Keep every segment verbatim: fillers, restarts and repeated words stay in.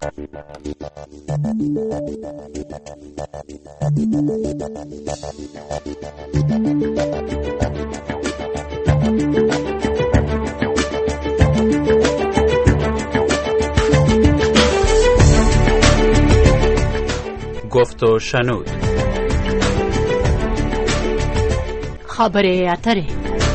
گفت و شنود. خبر اتره.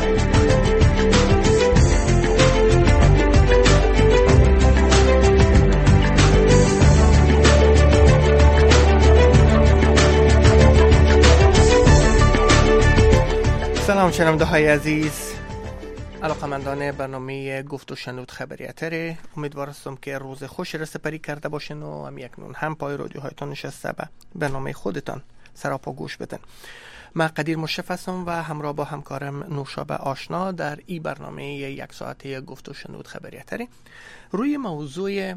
سلام شنونده های عزیز، علاقمندان برنامه گفت و شنود خبریاتره. امیدوار هستم که روز خوش را سپری کرده باشین و هم یکنون هم پای رادیوهایتان نشسته به برنامه خودتان سراپا گوش بدن. من قدیر مشرف هستم و همراه با همکارم نوشابه آشنا در این برنامه یک ساعته گفت و شنود خبریاتره روی موضوع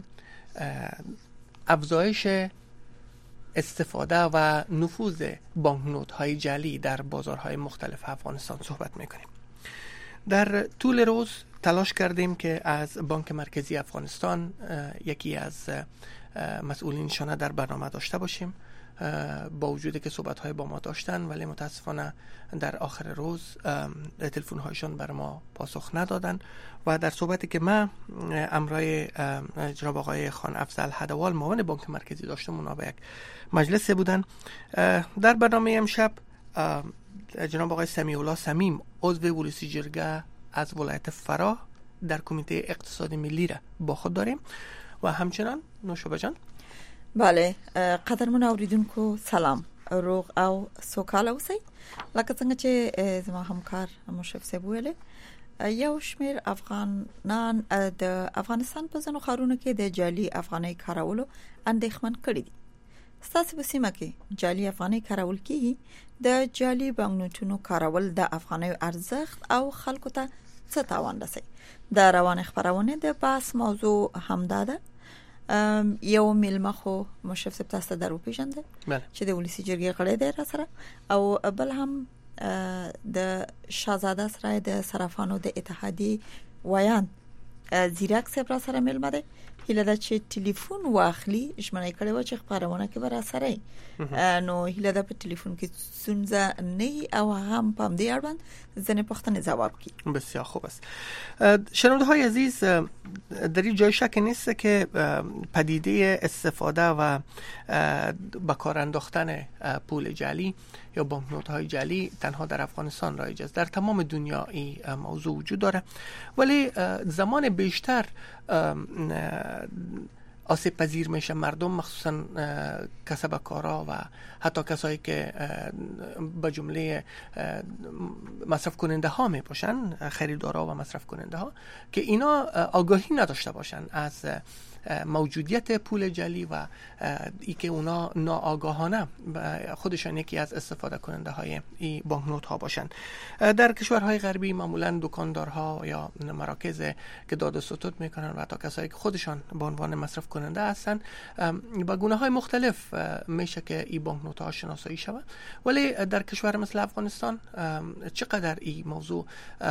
افزایش استفاده و نفوذ بانکنوت های جعلی در بازارهای مختلف افغانستان صحبت میکنیم. در طول روز تلاش کردیم که از بانک مرکزی افغانستان یکی از مسئولینشان در برنامه داشته باشیم، با وجودی که صحبت های با ما داشتن، ولی متاسفانه در آخر روز تلفن هایشان بر ما پاسخ ندادن و در صحبتی که من امرای جناب آقای خان افضل هدوال معاون بانک مرکزی داشتم، اونا به یک مجلس بودن. در برنامه امشب جناب آقای سمیع الله صمیم عضو ولسی جرگه از ولایت فراه در کمیته اقتصاد ملی را با خود داریم و همچنان نوشابه جان. بله، قدرمن اوریدونکو سلام، روغ او سوکاله اوسئ. لکه څنګه چې زما همکار مشرف صاحب ویل، یو شمیر افغانان د افغانستان په ځینو ښارونو کې د جعلي افغانۍ کارولو اندېښمن کړي دي. ستاسو په سیمه کې جعلي افغانۍ کارول کیږي؟ د جعلي بانکنوټونو کارول د افغانۍ ارزښت او خلکو ته څه تاوان رسوي؟ د روان خبرونه د بحث موضوع همدا ده. یو میلمه خو مشرف صاحب تاسو درو پیژنده چې د ولسی جرګې غړی دی را سره، او بل هم د شاهزاده سره د صرافانو د اتحادیې ویان زیرک صاحب را سره میلمه دی. هیله ده چې ټلیفون واخلي، ژمنه کړې و چې خبرونه کې به را سره نو هیله ده په ټلیفون کې ستونزه نه او هم پام دی اړوند ځنې پوښتنې جواب کړي. بسیار خوب است. شنونده های عزیز، در این جای شک نیست که پدیده استفاده و به کار انداختن پول جعلی یا بانکنوت های جعلی تنها در افغانستان رایج است. در تمام دنیا این موضوع وجود داره، ولی زمان بیشتر آسیب پذیر میشه مردم، مخصوصا کسب کارا و حتی کسایی که به جمله مصرف کننده ها می باشن، خریدارا و مصرف کننده ها، که اینا آگاهی نداشته باشن از موجودیت پول جعلی و ای که اونا ناآگاهانه خودشان یکی از استفاده کننده های این بانکنوت ها باشن. در کشورهای غربی معمولا دکاندارها یا مراکز که داد و ستد میکنن و حتی کسایی که خودشان به عنوان مصرف کننده هستن با گونه های مختلف میشه که این بانکنوت ها شناسایی شود. ولی در کشور مثل افغانستان چقدر این موضوع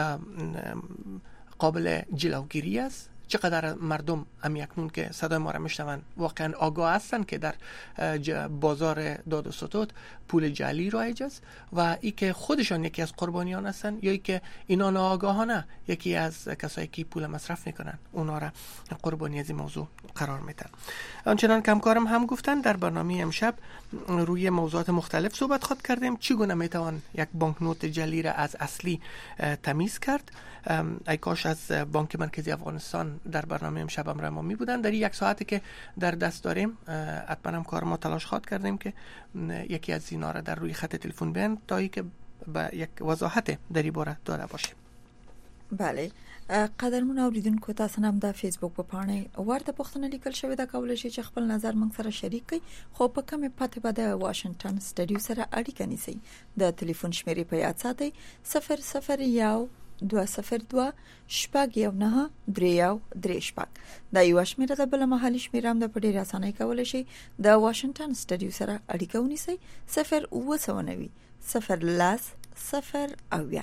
قابل جلوگیری است، چقدر مردم هم اکنون که صدای ما را میشنون واقعا آگاه هستند که در بازار داد و ستد پول جعلی رایج است و ای که خودشان یکی از قربانیان هستند یا ای که اینا ناآگاهانه یکی از کسایی که پول مصرف میکنن اونا را قربانی از این موضوع قرار میدن. آنچنان که همکارم هم گفتن، در برنامه امشب روی موضوعات مختلف صحبت خواهد کردیم. چگونه میتوان یک بانکنوت جعلی را از اصلی تمیز کرد؟ ای کاش از بانک مرکزی افغانستان در برنامه امشب هم ما می بودن. در یک ساعتی که در دست داریم حتما هم کار ما تلاش خواهد کردیم که یکی از اینا را در روی خط تلفن بیان تا ای که با یک وضاحت در این باره داده باشیم. بله، قدرمن اوریدونکو، تاسو هم د فیسبوک په پاڼه ورته پوښتنه لیکل شوې ده، کولای شئ چې خپل نظر موږ سره شریک کړئ، خو په کومه پته به د واشنگټن سټډیو سره اړیکه نیسئ. د ټلیفون شمیرې په یاد ساتئ: صفر صفر یو دوه صفر دوه شپږ یو نه درې یو درې شپږ. دا یو شمیره ده. بل محلي شمیره هم د په ډېرې اسانۍ کولای شئ د واشنگټن سټډیو سره اړیکه ونیسئ: صفر اوه سوه نوي صفر لس صفر اویا.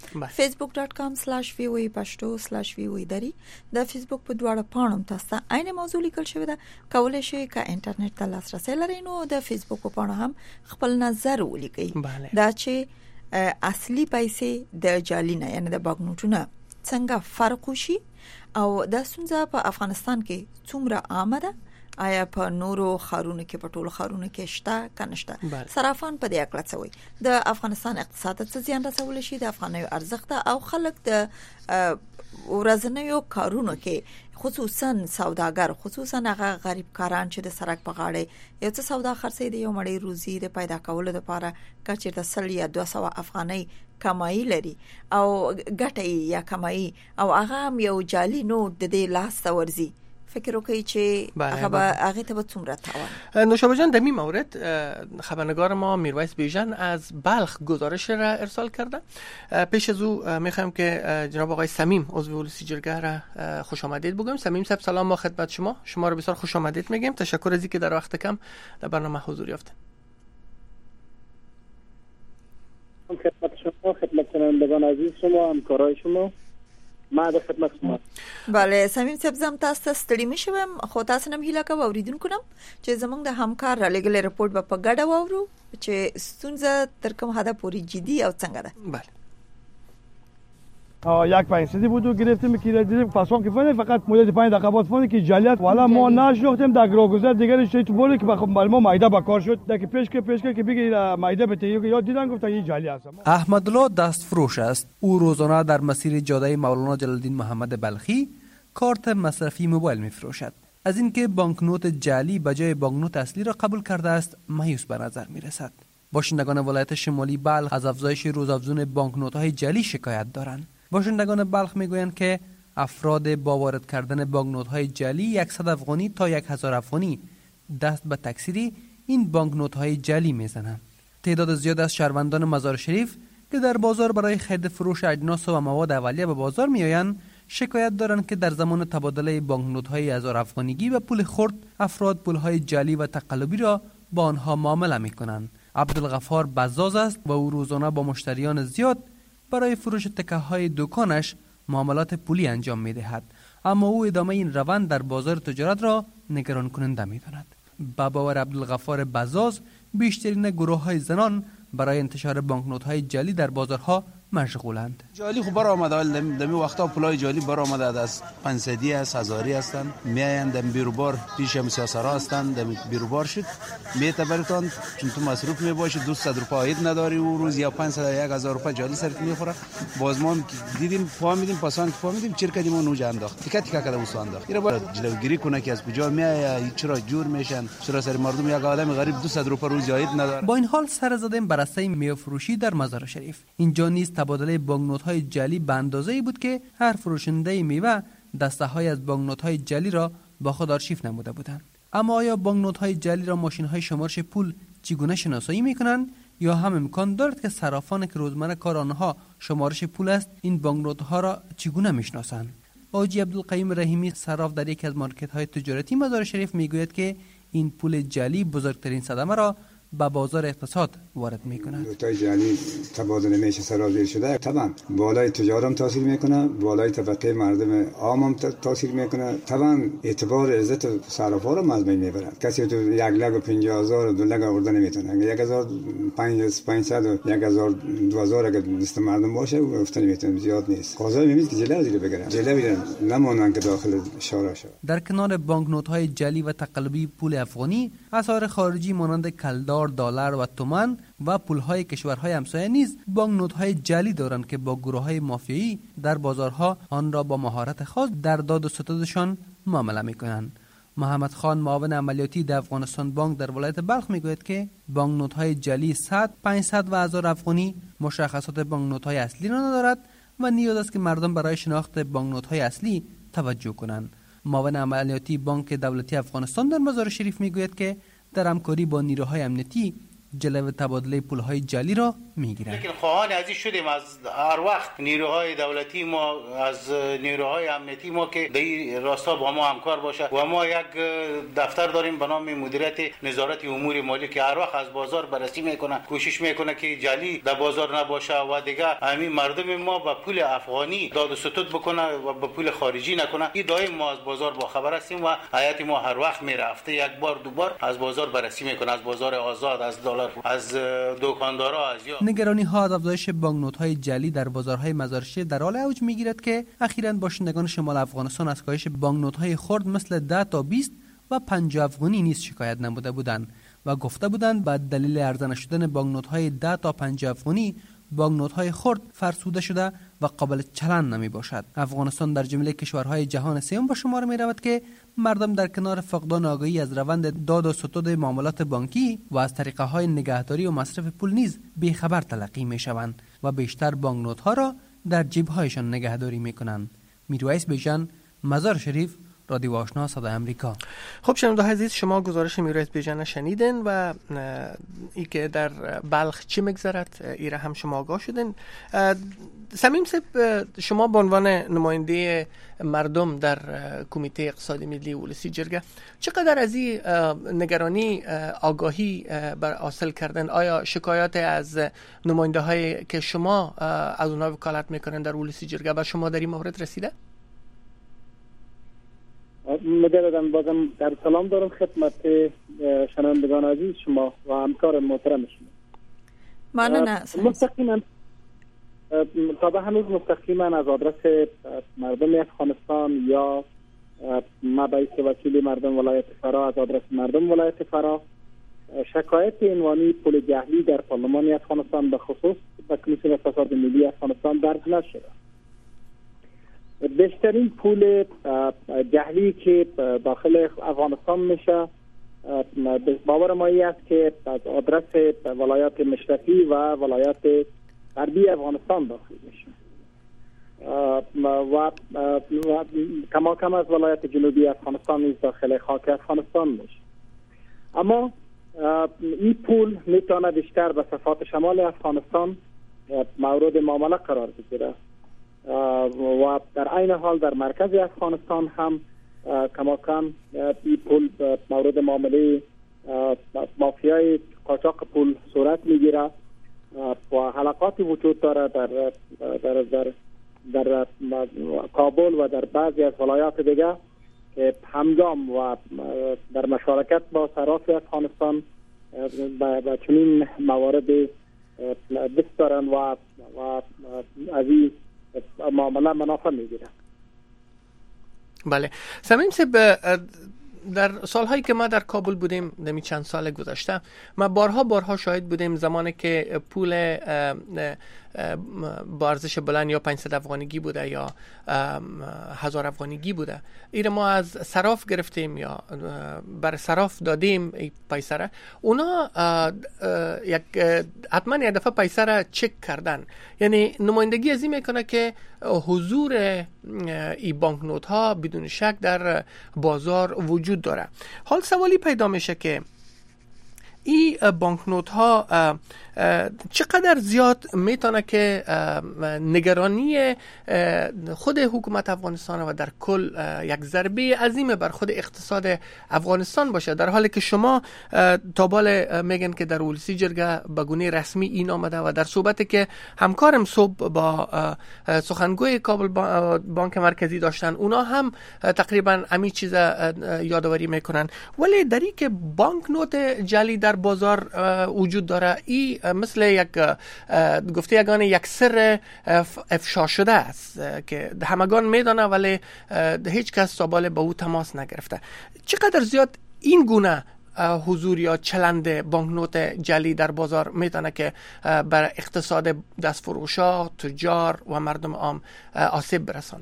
facebook dot com slash v o a pashto slash v o a دری د فیسبوک په دواړه پاڼو تاسو ته عین موضوع لیکل شوی ده. کولای شئ که انټرنیټ ته لاسرسي لرئ نو د فیسبوک په پاڼه هم خپل نظر ولیکئ. دا چې اصلي پیسې د جعلي نه یعنی د بانکنوټونو څنګه فرق وشي او د ستونزه په افغانستان کې څومره عامه ده، آیا په نورو خارونو کې په ټولو خارونو کې شته کنهشته، صرافان په دې اړه څه وایي، د افغانستان اقتصاد ته زیان رسول شي، د افغانیو ارزښت او خلک د ورځنیو کارونو کې خصوصا سوداګر خصوصا هغه غریب کاران چې د سړک په غاړه یو څه سودا خرڅي دی یو مړی روزي د پیدا کولو لپاره کچیر د سل یا دوه سوه افغانۍ کمایي لري او ګټي یا کمایي او هغه یو جعلي نوټ د دې لاس ته ورزي، فکر وکړئ چې هغه هغه ته به څومره تاوان. نوشابه جان، در این مورد خبرنگار ما میرویس بیژن از بلخ گزارش را ارسال کرده. پیش از او میخوایم که جناب آقای صمیم عضو ولسی جرگه را خوش آمدید بگویم. صمیم صاحب سلام ما خدمت شما. شما را بسیار خوش آمدید میگیم. تشکر از اینکه در وقت کم در برنامه حضور یافتید. خدمت شما، خدمت شنوندگان عزیز شما، همکارای شما، ما د خدمت شما. بله صمیم صاحب، زم تاسو ته ستړي مشوم، خو تاسو نم هیله کوم اوریدونکو نم چې زمونږ د همکار را لګل رپورت به په ګډه واورو چې ستونزه تر کوم حد پورې جدي او څنګه ده. بله یک پنج صدی بود و گرفتیم که دیدیم پاسخ که فنی فقط مدت پنج دقیقه بعد فنی که جلیت والا ما نشناختیم در گروگذر دیگه چه تو بولی که بخوام ما مایده با کار شد در که پیش که پیش که بگی مایده بته یاد دیدن گفتن این جلی است. احمدالله دستفروش است. او روزانه در مسیر جاده مولانا جلال الدین محمد بلخی کارت مصرفی موبایل میفروشد. از اینکه بانکنوت جعلی بجای بانکنوت اصلی را قبول کرده است مایوس به نظر میرسد. باشندگان ولایت شمالی بلخ از افزایش روزافزون بانکنوت‌های جعلی شکایت دارند. باشندگان بلخ میگویند که افراد با وارد کردن بانکنوت‌های جعلی صد افغانی تا هزار افغانی دست به تکثیری این بانکنوت‌های جعلی میزنند. تعداد زیاد از شهروندان مزار شریف که در بازار برای خرید فروش اجناس و مواد اولیه به بازار میآیند شکایت دارند که در زمان تبادله بانکنوت‌های هزار افغانیگی و پول خرد افراد پول‌های جعلی و تقلبی را با آنها معامله می‌کنند. عبدالغفار بزاز است و او روزانه با مشتریان زیاد برای فروش تکه های دکانش معاملات پولی انجام می دهد، اما او ادامه این روند در بازار تجارت را نگران کننده می داند. با باور عبدالغفار بزاز بیشترین گروه های زنان برای انتشار بانکنوت های جعلی در بازارها مشغولند. جعلی خوب بر آمده، ولی دمی وقتا پولای جعلی بر آمده از پانصدی است، هزاری هستند، میایند دم بیروبار پیش هم سیاسرا هستند، دم بیروبار شد میته برتون چون تو مصروف می باشی دویست روپیه عاید نداری و روز یا پانصد هزار روپیه جعلی سرت میخوره. باز ما دیدیم پا میدیم پاسان پا میدیم چرکه دیمون نوج انداخت تیکه تیکه کده وسو انداخت. اینا باید جلوگیری کنه که از کجا میای، چرا جور میشن، چرا سر مردم یک آدم غریب دویست روپیه روز عاید نداره. با این حال سر زدیم بر اساس میوه فروشی در مزار شریف. اینجا نیز تبادله بانکنوت‌های جعلی به اندازه‌ای بود که هر فروشنده میوه دسته‌های از بانکنوت‌های جعلی را با خود آرشیو نموده بودند. اما آیا بانکنوت‌های جعلی را ماشین‌های شمارش پول چگونه شناسایی می‌کنند یا هم امکان دارد که صرافان که روزمره کار آنها شمارش پول است این بانکنوت‌ها را چگونه می‌شناسند؟ حاجی عبدالقیوم رحیمی صراف در یکی از مارکت‌های تجارتی مزار شریف می‌گوید که این پول جعلی بزرگترین صدمه را به بازار اقتصاد وارد میکنه. نوت‌های جعلی تبادله میشه سرازیر شده، طبعا بالای تجارم تاثیر میکنه، بالای طبقه مردم عام هم تاثیر میکنه، طبعا اعتبار عزت صرافا رو از بین میبره. کسی تو یک لگ و پنجاه هزار دو لگ آورده نمیتونه. اگه یک هزار پانصد و یک هزار دو هزار اگه دست مردم باشه گفتن میتونه زیاد نیست. قاضی میگه که جلو زیر بگیرن، جلو بیرن نمونن که داخل شورا شد. در کنار بانکنوت‌های جعلی و تقلبی پول افغانی، اسعار خارجی مانند کلدار، دلار و تومان و پول‌های کشورهای همسایه نیز بانکنوت‌های جعلی دارند که با گروه‌های مافیایی در بازارها آن را با مهارت خاص در داد و ستدشان معامله می‌کنند. محمد خان معاون عملیاتی در افغانستان بانک در ولایت بلخ میگوید که بانکنوت‌های جعلی صد، پانصد و هزار افغانی مشخصات بانکنوت‌های اصلی را ندارد و نیاز است که مردم برای شناخت بانکنوت‌های اصلی توجه کنند. معاون عملیاتی بانک دولتی افغانستان در مزار شریف میگوید که در همکاری با نیروهای امنیتی جلو تبادله پول‌های جعلی را میگیرند. لیکن خواهان ازی شدیم از هر وقت نیروهای دولتی ما، از نیروهای امنیتی ما که در راستا با ما همکار باشه و ما یک دفتر داریم به نام مدیریت نظارت امور مالی که هر وقت از بازار بررسی میکنه، کوشش میکنه که جعلی در بازار نباشه و دیگه همین مردم ما با پول افغانی داد و ستد بکنه و با پول خارجی نکنه. این دائم ما از بازار با خبر هستیم و هیئت ما هر وقت میره، هفته یک بار دو بار از بازار بررسی میکنه، از بازار آزاد، از دلار، از دکاندارا، از یا نگرانی ها از افزایش بانکنوت های جعلی در بازارهای مزارشی در حال اوج میگیرد که اخیراً باشندگان شمال افغانستان از کاهش بانکنوت های خرد مثل ده تا بیست و پنجاه افغانی نیز شکایت نموده بودند و گفته بودند به دلیل عرضه نشدن بانکنوت های ده تا پنجاه افغانی بانکنوت های خرد فرسوده شده و قابل چلن نمی باشد. افغانستان در جمله کشورهای جهان سوم به شمار می رود که مردم در کنار فقدان آگاهی از روند داد و ستد معاملات بانکی و از طریقه های نگهداری و مصرف پول نیز بیخبر تلقی می شوند و بیشتر بانکنوت ها را در جیب هایشان نگهداری می کنند. میرویس بیژن، مزار شریف، رادیو آشنا، صدای امریکا. خب شنونده‌های عزیز، شما گزارش میرویس بیژن شنیدین و ای که در بلخ چی میگذرد ایره هم شما آگاه شدین. سمیم صاحب، شما به عنوان نماینده مردم در کمیته اقتصادی ملی ولسی جرگه چقدر از این نگرانی آگاهی بر حاصل کردن؟ آیا شکایات از نماینده هایی که شما از اونها وکالت میکنن در ولسی جرگه به شما در این مورد رسیده؟ مجددا بازم در سلام دارم خدمت شنوندگان عزیز شما و همکار محترم شما. ممنون. مستقیما تا به هنوز مستقیما از آدرس مردم افغانستان یا مبعث وکیل مردم ولایت فرا از آدرس مردم ولایت فرا شکایت عنوانی پول جعلی در پارلمان افغانستان به خصوص به کمیسیون اقتصاد ملی افغانستان درج نشده. بیشترین پول جعلی که داخل افغانستان میشه باور ما است که از آدرس ولایات مشرقی و ولایات غربی افغانستان داخل میشه و کما کم از ولایت جنوبی افغانستان نیز داخل خاک افغانستان میشه. اما این پول میتونه بیشتر به صفات شمال افغانستان مورد معامله قرار بگیره و در عین حال در مرکز افغانستان هم کماکان این پول مورد معامله مافیای قاچاق پول صورت میگیره و حلقاتی وجود داره در در در در کابل و در بعضی از ولایات دیگه که همگام و در مشارکت با صراف افغانستان به چنین موارد دست دارن و و از این معامله منافع میگیرن. بله. سمیم صاحب، در سالهایی که ما در کابل بودیم، دمی چند سال گذشته، ما بارها بارها شاهد بودیم زمانی که پول با ارزش بلند یا پانصد افغانیگی بوده یا هزار افغانیگی بوده، این ما از صراف گرفتیم یا بر صراف دادیم ای پیسه را، اونا یک حتما یک دفعه پیسه را چک کردن. یعنی نمایندگی از این میکنه که حضور ای بانکنوت ها بدون شک در بازار وجود داره. حال سوالی پیدا میشه که این بانکنوت ها چقدر زیاد میتونه که نگرانی خود حکومت افغانستان و در کل یک ضربه عظیم بر خود اقتصاد افغانستان باشه، در حالی که شما تابال میگن که در ولسی جرگه به گونه رسمی این آمده و در صحبتی که همکارم صبح با سخنگوی کابل بانک مرکزی داشتن اونا هم تقریبا همین چیز یادآوری میکنن، ولی در این که بانکنوت جعلی در بازار وجود داره، این مثل یک گفته یگانه یک سر افشا شده است که همگان میدانه ولی هیچ کس سابال به او تماس نگرفته. چقدر زیاد این گونه حضور یا چلند بانکنوت جعلی در بازار میتونه که بر اقتصاد دستفروشا، تجار و مردم عام آسیب برسانه؟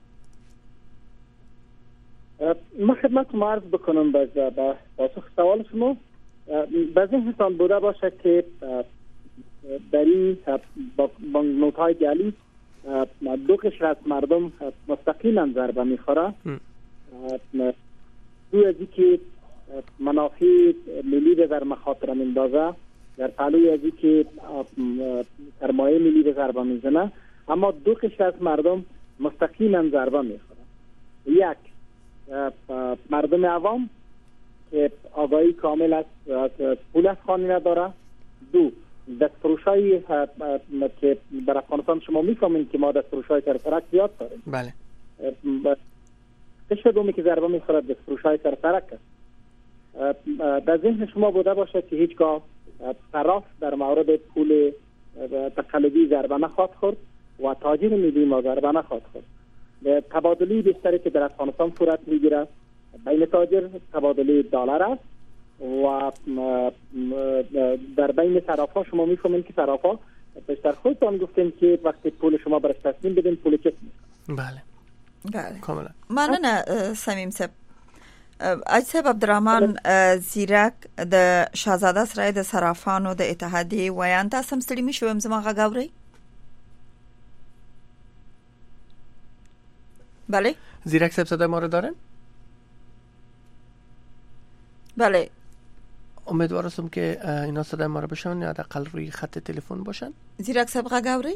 من خدمتتون عرض بکنم به پاسخ سوال شما. به ذهنتان بوده باشه که در این بانکنوت های جعلی دو قشر از مردم مستقیما ضربه میخوره. دو از که منافع ملی در مخاطره میندازه در پهلوی از که سرمایه ملی به ضربه میزنه، اما دو قشر از مردم مستقیما ضربه میخورن. یک مردم عوام که آگاهی کامل از پول از خانه نداره. دو دستفروشایی که در افغانستان شما میفهمین که ما دستفروشای سرسرک زیاد داریم. بله. قشر دومی که ضربه میخوره دستفروشای سرسرک است. در ذهن شما بوده باشه که هیچگاه طرف در مورد پول تقلبی ضربه نخواهد خورد و تاجر ملی ما ضربه نخواهد خورد. تبادلی بیشتری که در افغانستان صورت میگیره بین تاجر تبادلی دلار است و در بین صرافا شما میفهمین که صرافا بیشتر خودتان گفتین که وقتی پول شما برش تسلیم بدین پول چک میکنه. بله بله کاملا. مننه سمیم صاحب. اج صاحب عبدالرحمن زیرک د شاهزاده سرای د صرافانو د اتحادیې ویان تاسو هم ستړي میشوم زما غږ اورئ؟ بله زیرک صاحب صدای ما رو دارن؟ بله امیدوار هستم که اینا صدای ما رو بشنون یا حداقل روی خط تلفن باشن. زیرک صاحب غږ اورئ؟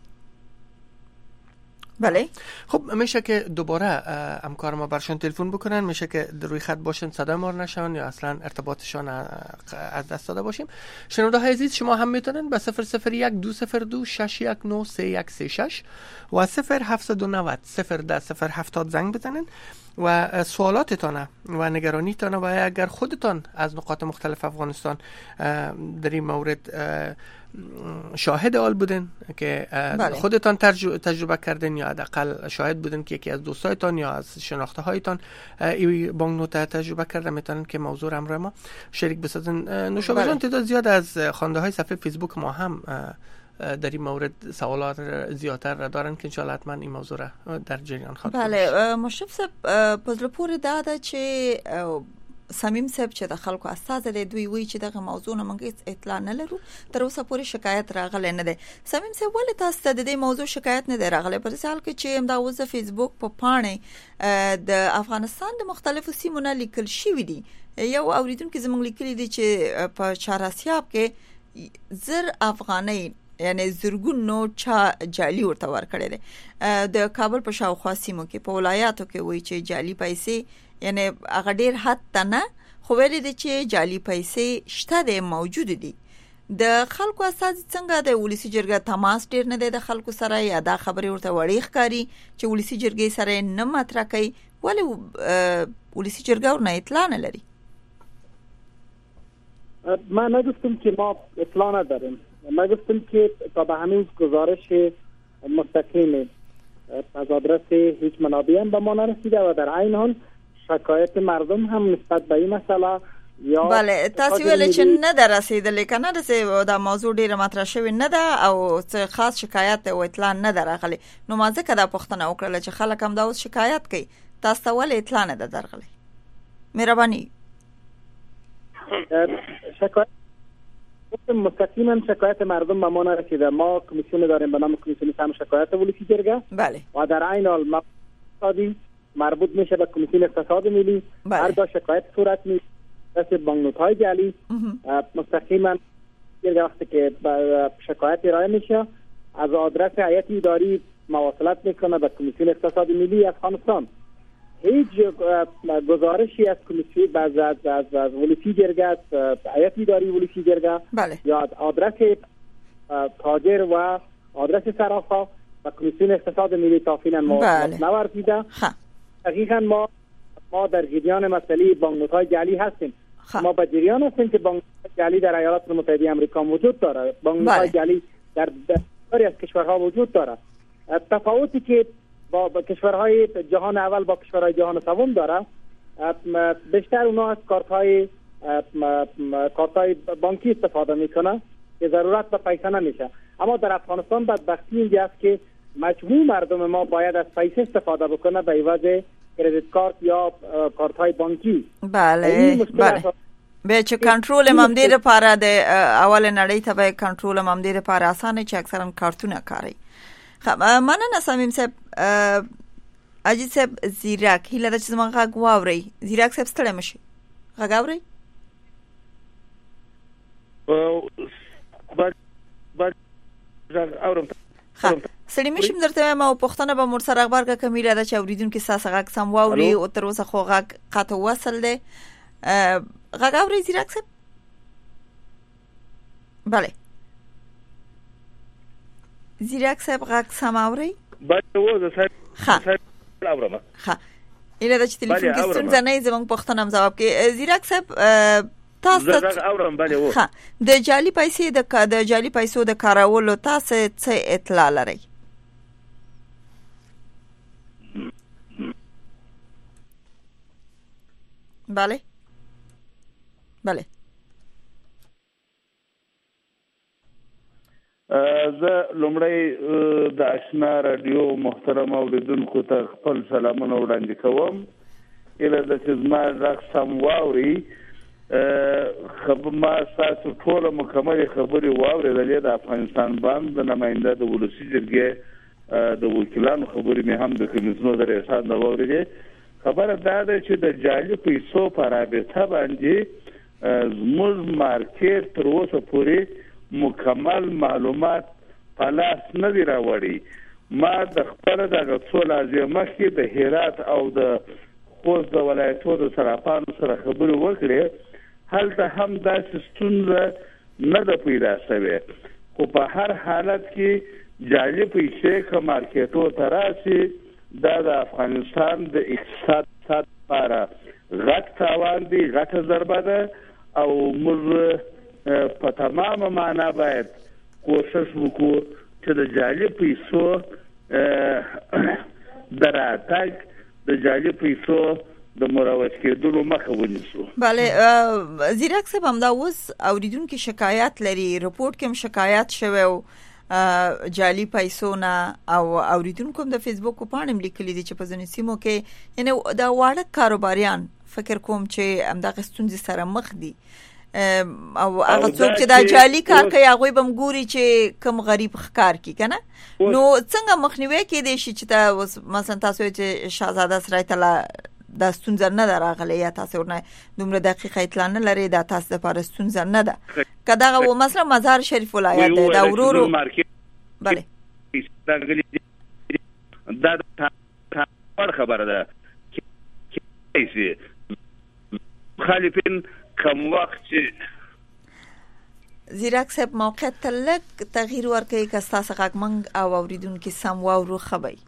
بله. خب میشه که دوباره همکار ما برشون تلفن بکنن، میشه که روی خط باشن صدای ما رو نشون یا اصلا ارتباطشان از دست داده باشیم. شنونده های عزیز شما هم میتونن به صفر صفر یک دو صفر دو شش یک نه سه یک سه شش و صفر هفت دو نه صفر ده صفر هفتاد زنگ بزنن و سوالاتتان و نگرانیتان و اگر خودتان از نقاط مختلف افغانستان در این مورد شاهد آل بودن که بله. خودتان تجربه کردین یا حداقل شاهد بودن که یکی از دوستایتان یا از شناخته هایتان این بانکنوت تجربه کرده میتونن که موضوع همراه ما شریک بسازن. نوشابه جان تعداد زیاد از خواننده های صفحه فیسبوک ما هم در این مورد سوالات زیادتر دارن که انشاءالله حتما این موضوع را در جریان خواهد بله. مشرف صاحب پزله پور داده چې سمیم صاحب چې د خلکو استاد دی دوی وی چې دغه موضوع نه موږ اطلاع نه لرو، تر اوسه پورې شکایت راغلی نه دی. سمیم صاحب ولې تاسو ته د دې موضوع شکایت نه دی راغلی؟ په دې حال کې چې همدا اوس د فیسبوک په پاڼې د افغانستان د مختلفو سیمو نه لیکل شوي دي. یو اوریدونکو زموږ لیکلي دي چې په چهارسیاب کې زر افغانۍ یعنی زرګون نوټ چا جعلي ورته ورکړی دی. د کابل په شاوخوا سیمو کې په ولایاتو کې وایي چې جعلي پیسې یعنی هغه ډیر حد ته نه، خو ویل دي چې جعلي پیسې شته دي، موجود دي. د خلکو اساس څنګه د ولسی جرګه تماس ډیر نه دی د خلکو سره، یا دا خبرې ورته وړي ښکاری چې ولسی جرګې سره نه مطرح کوي، ولې ولسی جرګه ورنه اطلاع نه لري؟ ما نگفتم که ما اطلاع نداریم، ما گفتم که تا به همین گزارش مستقیم از آدرس هیچ منابعی هم به ما نرسیده و در عین حال شکایت مردم هم نسبت به این مسئله یا بله تاسو ویل چې نه درسیدل کنه د دا موضوع ډیره مطرح شوی نه ده او خاص شکایت او اطلاع نه درغلی، نو ما ځکه دا پوښتنه وکړه چې خلک هم دا اوس شکایت کوي، تاسو ول اطلاع نه درغلی؟ مهرباني شکایت مستقیما شکایت مردم به ما نرسیده. ما کمیسیون داریم به نام کمیسیون سم شکایت ولسی جرگه بله و در عین حال مقصدی مربوط میشه به کمیسیون اقتصاد ملی. بله. هر جا شکایت صورت میگیره دست بانکنوت های جعلی مستقیما جرگه وقتی که شکایت ارائه میشه از آدرس هیئت اداری مواصلت میکنه به کمیسیون اقتصاد ملی افغانستان. هیچ گزارشی از کمیسیون باز از از از ولسی جرگه هیئت اداری ولسی جرگه بله. یا آدرس تاجر و آدرس صرافا و کمیسیون اقتصاد ملی تافینا مواصلت نورسیده. دقیقاً ما ما در جریان مسئله بانکنوت‌های جعلی هستیم. خب. ما به جریان هستیم که بانکنوت جعلی در ایالات متحده آمریکا وجود داره، بانکنوت‌های جعلی در بسیاری از کشورها وجود داره. تفاوتی که با, با کشورهای جهان اول با کشورهای جهان سوم داره، بیشتر اونا از کارت‌های کارت‌های بانکی استفاده میکنه که ضرورت به پیسه نمیشه. اما در افغانستان بدبختی اینجا است که مجموع مردم ما باید از پیسه استفاده بکنه به عوض کریدیت کارت یا کارت های بانکی. بله بله به چې کنټرول ممدې لپاره د اول نړۍ ته به کنټرول ممدې لپاره اسانه چې اکثرا کارتونه کاری. خب مننه سمیم صاحب. اجي صاحب زیرک هیله د چې زما غږ واوري. زیرک صاحب ستړی مشي غږ اوري؟ بعد بعد اورم سړی مشم درته ما پښتنه به مر سره خبر کا کمیله د چوریدونکو ساسه غږ سم واوري او تر اوسه خو غږ قطع وصل دی غږ اوري زیرک صاحب بله زیرک صاحب غږ سم اوري بله و زه صاحب اورم ها اله د تلیفون کې ستونزه نه زمونږ پښتنه هم جواب کې زیرک صاحب تاسو زه اورم بله و ها د جعلي پیسې د د جعلي پیسو د کارولو تاسو څه اطلاع لرئ بله بله زه لومړی د آشنا رادیو محترم اوریدونکو ته خپل سلامونه وړاندې کوم اله د چې زما غږ سم واوري خبر ما تاسو ټول مکمل خبري واورېدلې د افغانستان باندې د نماینده د ولسی جرګې د وکیلانو خبري مې هم د کمیسیون د رئیس نه واورېدې خبره دا ده چې د جعلي پیسو په رابطه باندې زموږ مارکیټ تر اوسه پورې مکمل معلومات په لاس نه دی راوړي ما د خپل د څو لازمه کې د هرات او د خوست د ولایتونو د صرافانو سره خبرې وکړې هلته هم داسې ستونزه نه ده پیدا شوې خو په هر حالت کې جعلي پیسې که مارکیټو ته راشي دا د افغانستان د اقتصاد لپاره غټ تاوان دی غټه ضربه ده او موږ په تمامه معنا باید کوشش وکړو چې د جعلي پیسو د راتګ د جعلي پیسو د مروج کېدلو مخه ونیسو. بله زیرک صاحب همدا اوس اوریدونکو شکایت لري رپورټ کې هم شکایت شوی او جعلي پیسو نه او اوریدونکو هم د فیسبوک په پاڼه لیکلي دي چې په ځینو سیمو کې یعنی د واړه کاروباریان فکر کوم چې همدغه ستونزې سره مخ دي او هغه څوک چې دا جعلي کار کوي هغه به مګوري چې کم غریب ښکار کی کنه نو څنګه مخنیوي کېدی شي چې تا مثلا تاسو چې شاهزاده سرای ته دا ستونزه نه راغلی یا تاسو نه دومره دقیقه اطلاع نه لري دا تاسو لپاره ستونزه نه ده کدا و مثلا مزار شریف ولایت دا ورورو بله دا دا خبره ده چې مخالفین کوم وخت زیرک صاحب موقع تلک تغییر ورکړي که تاسو غږمنګ او اوریدونکو سم واورو خبري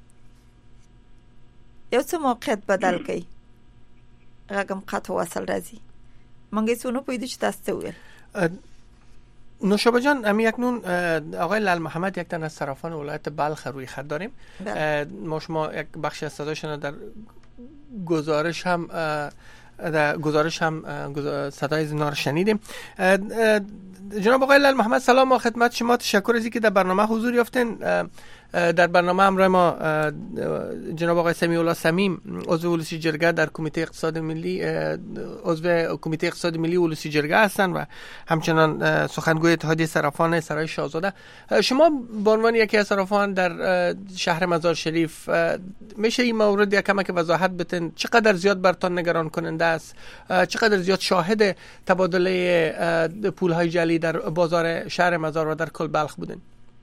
یو څه موقعیت بدل کړي غږم قطع وصل راځي مونږ څه نو پوهیدو چې تاسو ویل نوشابه جان امی اکنون آقای لال محمد یک تن از صرافان ولایت بلخ روی خط داریم ما شما یک بخشی از صداشون در گزارش هم در گزارش هم صدای زینا رو شنیدیم. جناب آقای لال محمد سلام ما خدمت شما تشکر از اینکه در برنامه حضور یافتین. در برنامه همراه ما جناب آقای سمیع الله صمیم عضو ولسی جرگه در کمیته اقتصاد ملی عضو کمیته اقتصاد ملی ولسی جرگه هستند و همچنان سخنگوی اتحادیه صرافان سرای شاهزاده. شما به عنوان یکی از صرافان در شهر مزار شریف میشه این مورد یک کمک وضاحت بدین چقدر زیاد برتان نگران کننده است چقدر زیاد شاهد تبادله پولهای جعلی در بازار شهر مزار و در کل بلخ بودین؟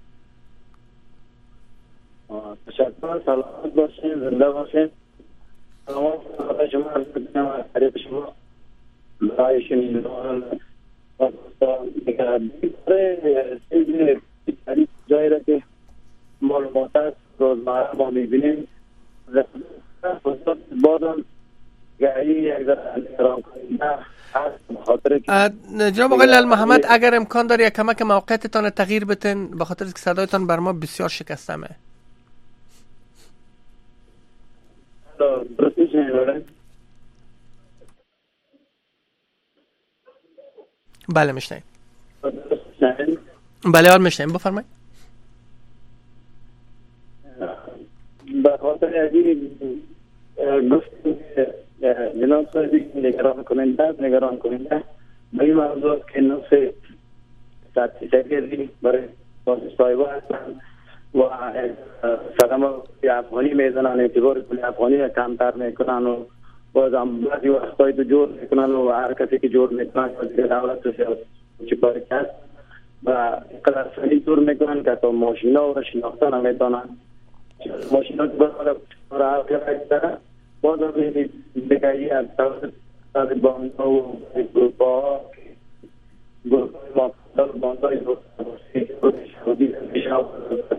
تشکر سلامت باشین زنده باشین سلامت خدا شما عرض میکنم از طریق شما برای شنیدن جایی را که معلومات است روزمره ما میبینیم بازم گاهی یک ذره نگران کننده. جناب آقای لال محمد اگر امکان داره یک کمک موقعیتتان تغییر بتین به خاطر که صدایتان بر ما بسیار شکستمه. بله میشنیم بله آر میشنیم بفرمایید. به خاطر ازی گفتیم جناب صاحبی نگران کننده نگران کننده به این موضوع که نفس سرطیجگری برای پاسشپایگاه هستند و صدمه افغانی میزنن اعتبار پول افغانی را کمتر میکنن و باز هم بعضی وقتایی تو جور میکنن و هر کسی که جور میکنن دیگه دولت چیکار کرد و اینقدر سریع دور میکنن که تا ماشینا رو شناخته نمیتونن. ماشینا که برای راه کرده باز از دیگری از طرف باندها و گروپا گروپا باندهای شدید میشاو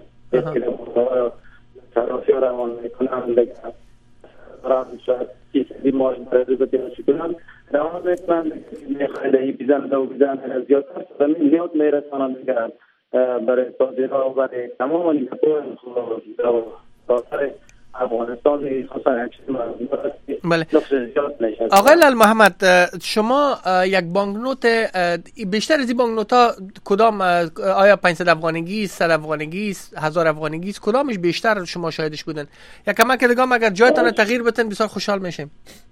طرفی روان میکنن دیگه راه شاید چیزی ماشین برای بتیانشی کنن روان میکنن خیلی بیزن دو بیزن زیادتر زمین زیاد میرسانن دیگه برای تازه را و برای تمام نیکتون داخل افغانستان بله. آقای لال محمد، شما یک بانکنوت بیشتر از این بانکنوت ها کدام، آیا پانصد افغانیگی است، صد افغانیگی است، هزار افغانیگی است، کدامش بیشتر شما شاهدش بودن؟ یا کمک دیگه اگر جایتان تغییر بتن بسیار خوشحال میشیم.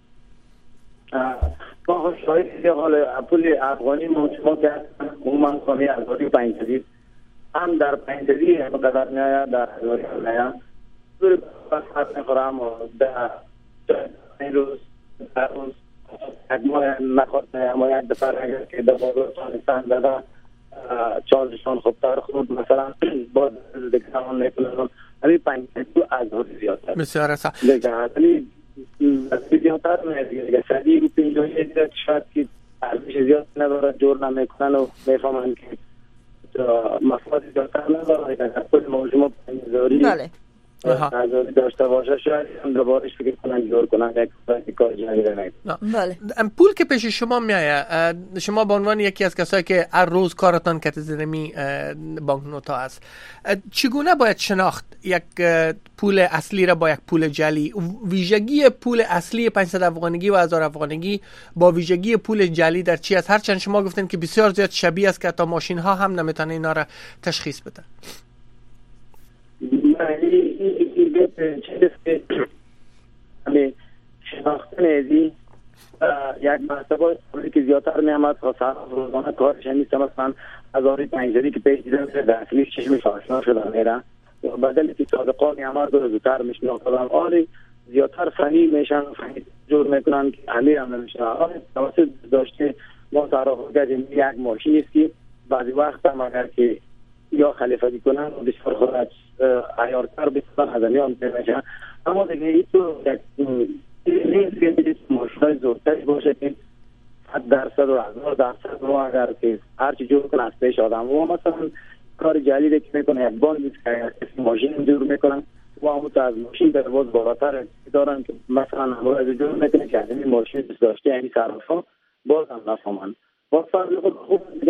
ما شاید حال پول افغانی ما شما که عموما کمی هزاری پنجصدی هم در پنجصدی هم قدر نیا در هزاری نیا دور بخاطر میخورم و در این روز در روز اگه نخواد اما یک دفعه اگر که در بازار چالستان داده چالشان خوبتر خود مثلا باز دیگه همون نکنم ولی پنجصدی از هزاری زیادتر بسیار اصلا دیگه ولی زیادتر نه دیگه صدی رو پینجایی دیگه شاید که ارزش زیاد نداره جور نمیکنن و میفهمن که مفاد زیادتر نداره که کل موضوع پنجزاری بله ازاری داشته باشه شاید هم دوبارش فکر کنن جور کنن یک کار جایی نکنن. بله پول که پیش شما میایه، شما به عنوان یکی از کسایی که هر روز کارتان کت زیرمی بانکنوت ها است، چگونه باید شناخت یک پول اصلی را با یک پول جعلی؟ ویژگی پول اصلی پانصد افغانیگی و هزار افغانیگی با ویژگی پول جعلی در چی است؟ هرچند شما گفتن که بسیار زیاد شبیه است که تا ماشین ها هم نمیتونه اینا را تشخیص بده. این بیت چیزی که همه شناختن ازی یک مرتبه پولی که زیادتر میامد خواستن روزانه کارش همیست مثلا هزاری پنجزدی که پیش دیدم که در اصلیش چشمش آشنا شدن میرن بدلی که صادقا میامد رو زودتر میشناختن آلی زیادتر فنی میشن فنی جور میکنن که امیر هم نمیشن آلی توسط داشته ما تعرف کردیم یک ماشین است که بعضی وقت هم اگر که یا خلیفگی کنن و بسیار خودت عیارتر بسیار هزمیان میشن اما دیگه ای تو نیست که ماشینای زودتری باشه که صد درصد و هزار درصد رو اگر که هرچی جور کنه از پیش آدم و مثلا کار جلیده که میکنه یک باند نیست که اگر کسی ماشین جور میکنن و همون تا از ماشین در باز بالاتر دارن که مثلا همون از جور میکنه که از این ماشین بس داشته یعنی صرفا باز هم نفهمن باز فرضی خود خوب دیگه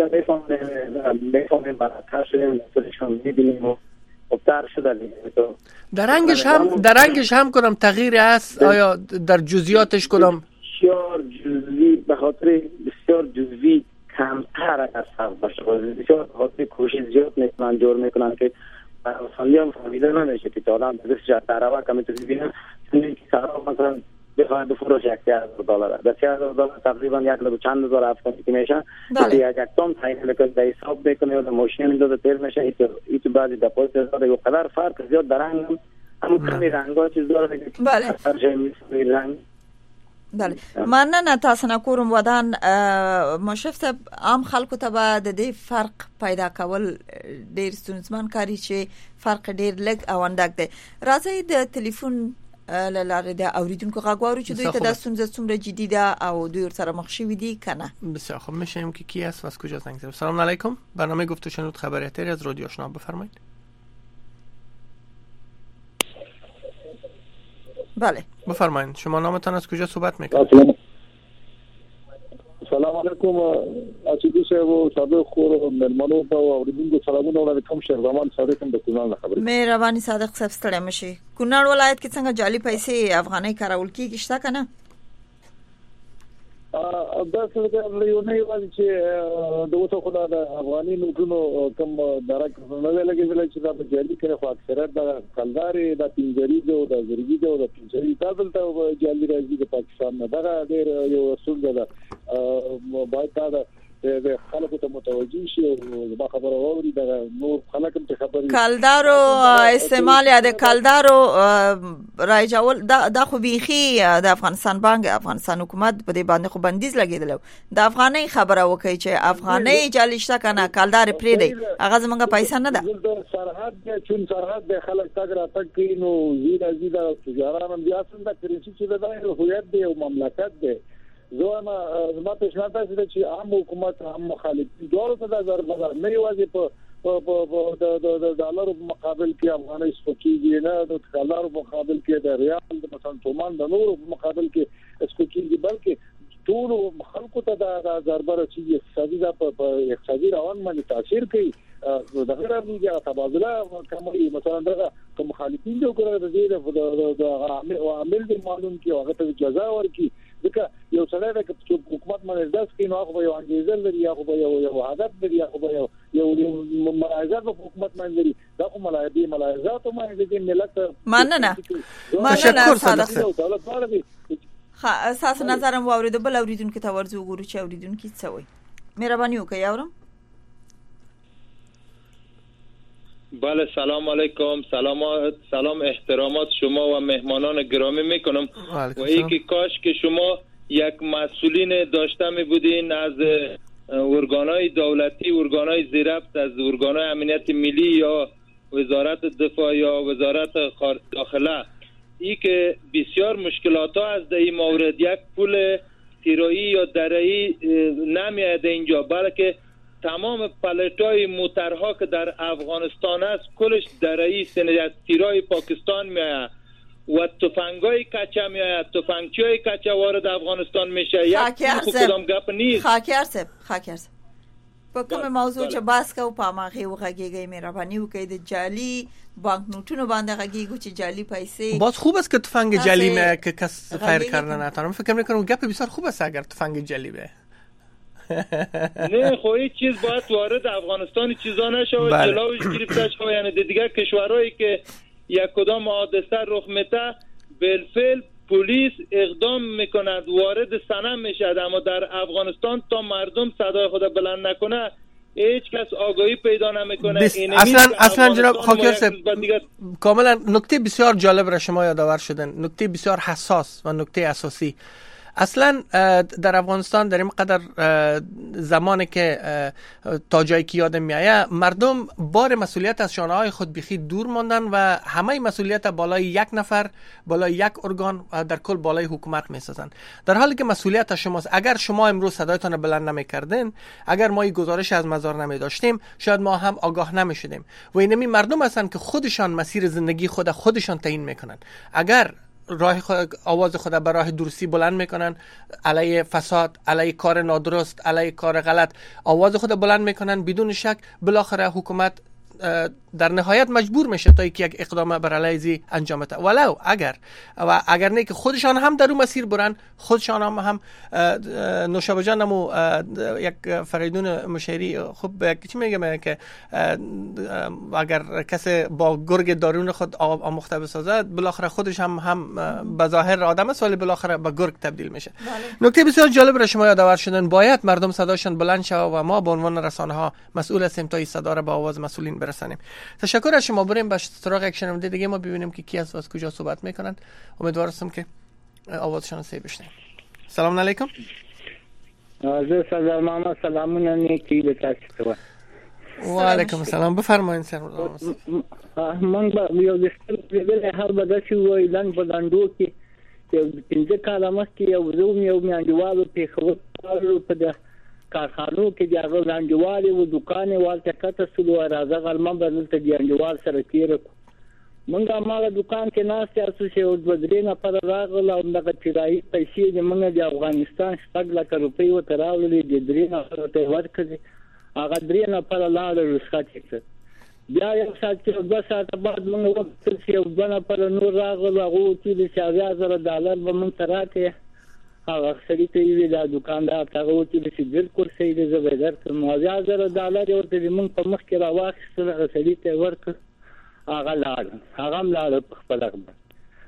میفهمیم براتر شدیم نفسشون میبینیم و خبتر شده دیگه در رنگش هم در رنگش هم کنم تغییر است؟ آیا در جزئیاتش کنم بسیار جزئی به خاطر بسیار جزئی کمتر از فرق باشه بسیار به خاطر کوشش زیاد میکنن جور میکنن که اصلا هم فهمیده نمیشه که آدم به دست جات عربه کمی تو ببینن چون که سرا مثلا بخواد بفروش یک هزار دلار ده هزار دلار تقریبا یک لب چند هزار افغانی که میشه ولی اگر تام تعیین میکنه در حساب میکنه و ماشین میداده تیر میشه ایتو ایتو بعد دپوزیت داره و قدر فرق زیاد در رنگ هم کمی رنگا چیز داره که بله هر جای میشه رنگ بله مننه تاسو نه کوم ودان مشرف صاحب عام خلکو ته به د دې فرق پیدا کول ډیر ستونزمن کاری چې فرق ډیر لږ او اندک دی. راځي د ټلیفون لاره د اوریدونکو غواړو چې دوی ته د ستونزه څومره جدي ده او دوی سره مخ شوي دي کنه. بسیار خوب. میشیم که کی است و از کجا زنگ زد؟ سلام علیکم. برنامه گفت و شنود خبر احتیاطی از رادیو آشنا، بفرمایید. بله بفرمایید. شما نامتان از کجا صحبت میکنید؟ سلام علیکم اچیدی صاحب او صادق خور ملمنو ته اوریدونکو سلامونه وعلیکم شهرزمان صادقم د کونړ نه خبرې. مهرباني صادق صاحب ستړی مشي. کونړ ولایت کې څنګه جعلي پیسې افغاني کارول کیږي شته کنه؟ ا د څه له یو نه یوازې چې د اوسه خدای د افغاني نوټونو کم درک نه لګیدل چې دا په جعلي کې خو اکثره د کلداري د پنځري د زرګي د پنځري تاسو ته جعلي راځي د پاکستان نه دا ډېر یو اصول ده باید دا د خلکو ته متوجي شي او دا خبره ووري د نور خلک هم ته خبري کلدارو استعمال یا د کلدارو رايجول دا د خو بيخي د افغانستان بانک افغانستان حکومت په دې باندې خو بندیز لګیدل د افغاني خبره وکي چې افغاني جالشته کنه کلدار پرې دی هغه زمونږه پیسې نه ده سرحد د چون سرحد د خلک تاګ را تک کینو زیرا زیرا تجاران بیا څنګه کرنسي چې د هویت دی او مملکت دی زه ما زما په شنه تاسو چې عام حکومت هم مخالفین دوه ته د ضربه نه یوازې په په د ډالر مقابل کې افغاني سپکیږي نه د ډالر مقابل کې د ریال د مثلا تومان د نور مقابل کې سپکیږي بلکې ټول خلکو ته د ضربه رسیږي اقتصادي په اقتصادي روان باندې تاثیر کوي د غیر امنیتي تبادله کومي مثلا دغه کوم مخالفین جو کړه د دې د عامل د معلوم کې هغه ته جزا ورکړي ځکه یو سره د حکومت باندې داس کې نو هغه یو انګیزه لري هغه یو یو عادت لري هغه یو یو ملاحظات په حکومت باندې لري دا کوم ملاحظات ملاحظات ما دې ملت مننه مننه صادق دولت باندې خا اساس نظرم واورید بل اوریدونکو ته ورځو ګورو چې اوریدونکو څه وایي مهرباني وکړئ اورم بله سلام علیکم سلامات سلام احترامات شما و مهمانان گرامی میکنم و ای که کاش که شما یک مسئولین داشته می بودین از ارگانهای دولتی ارگانهای زیرفت از ارگانهای امنیت ملی یا وزارت دفاع یا وزارت داخله ای که بسیار مشکلات ها از این مورد یک پول تیرایی یا دره‌ای نمیاد اینجا بلکه تمام پلتای موترها که در افغانستان است کلش دره‌ای سنه از تیرای پاکستان میآید و تفنگای کچه میآید تفنگچیای کچه وارد افغانستان میشه یک کدام گپ نیست خاکر صاحب خاکر صاحب په کوم موضوع چې باس کو په ماغه وغږیږي مهرباني وکړئ د جعلی بانک نوټونو باندې غږیږي چې جعلی پیسې باز خوب است که تفنگ جعلی می که کس فایر کردن نتونم فکر میکنم گپ بسیار خوب است اگر تفنگ جعلی به نه خو هیچ چیز باید وارد افغانستان چیزا نشه و جلوش گرفته شه یعنی د دیگه کشورهایی که یک کدام حادثه رخ میده بالفعل پلیس اقدام میکند وارد صنم میشد اما در افغانستان تا مردم صدای خود بلند نکنه هیچ کس آگاهی پیدا نمیکنه اصلا اصلا جناب خاکر صاحب کاملا نکته بسیار جالب را شما یادآور شدن نکته بسیار حساس و نکته اساسی اصلا در افغانستان در این قدر زمانی که تا جایی که یادم میآید مردم بار مسئولیت از شانه های خود بخی دور ماندن و همه مسئولیت بالای یک نفر بالای یک ارگان در کل بالای حکومت میسازن در حالی که مسئولیت شماست اگر شما امروز صدایتان بلند نمیکردین اگر ما این گزارش از مزار نمی داشتیم شاید ما هم آگاه نمی شدیم و اینمی مردم هستند که خودشان مسیر زندگی خود خودشان تعیین میکنن اگر راه خود آواز خود به راه درستی بلند میکنن علیه فساد علیه کار نادرست علیه کار غلط آواز خود بلند میکنن بدون شک بالاخره حکومت در نهایت مجبور میشه تا یک اقدام بر علیه زی انجام بده ولو اگر و اگر نه که خودشان هم در اون مسیر برن خودشان هم هم نوشابه جان نمو یک فریدون مشیری خب چی میگم که اگر کسی با گرگ دارون خود آموخته بسازد بالاخره خودش هم هم به ظاهر آدم است ولی بالاخره به گرگ تبدیل میشه نکته بسیار جالب را شما یادآور شدن باید مردم صداشون بلند شود و ما به عنوان رسانه ها مسئول هستیم تا این صدا را به آواز مسئولین برسانیم. تشکر از شما. بریم به سراغ یک شنونده دیگه ما ببینیم که کی از کجا صحبت میکنن. امیدوار هستم که آوازشون رو بشنویم. سلام علیکم. از سلام ماما سلامونه نیکی به تاسو. و علیکم السلام بفرمایید سر. من با یو دستور دې هر بداسي ویلان بلندو کې چې پنځه کاله مخکې یو زوم یو میانجوالو په خبرو په د کارخانو کې د هغه ځانجوالي و دکانې والته کته سلو راځه غلمن بدلته د انجوال سره تیر مونږه ماله دکان کې ناس تاسو چې او بدرې نه پر راغله او دغه چرای پیسې د مونږ د افغانستان شپږ لک روپۍ و تراولې د درې نه ته ورکړي هغه درې نه پر لاړ رسخت کړ بیا یو ساعت کې دوه ساعت بعد موږ وخت چې یو بنا پر نور راغلو هغه چې د شاویا زره ډالر به موږ تراته هغه سړي ته وی دا دکاندار هغه چې د سیګر کورسې د زبردر تر موازیا زره ډالر ورته موږ په مخ کې راوښتل هغه سړي ته ورک هغه لاړ هغه لاړ په خپل خبر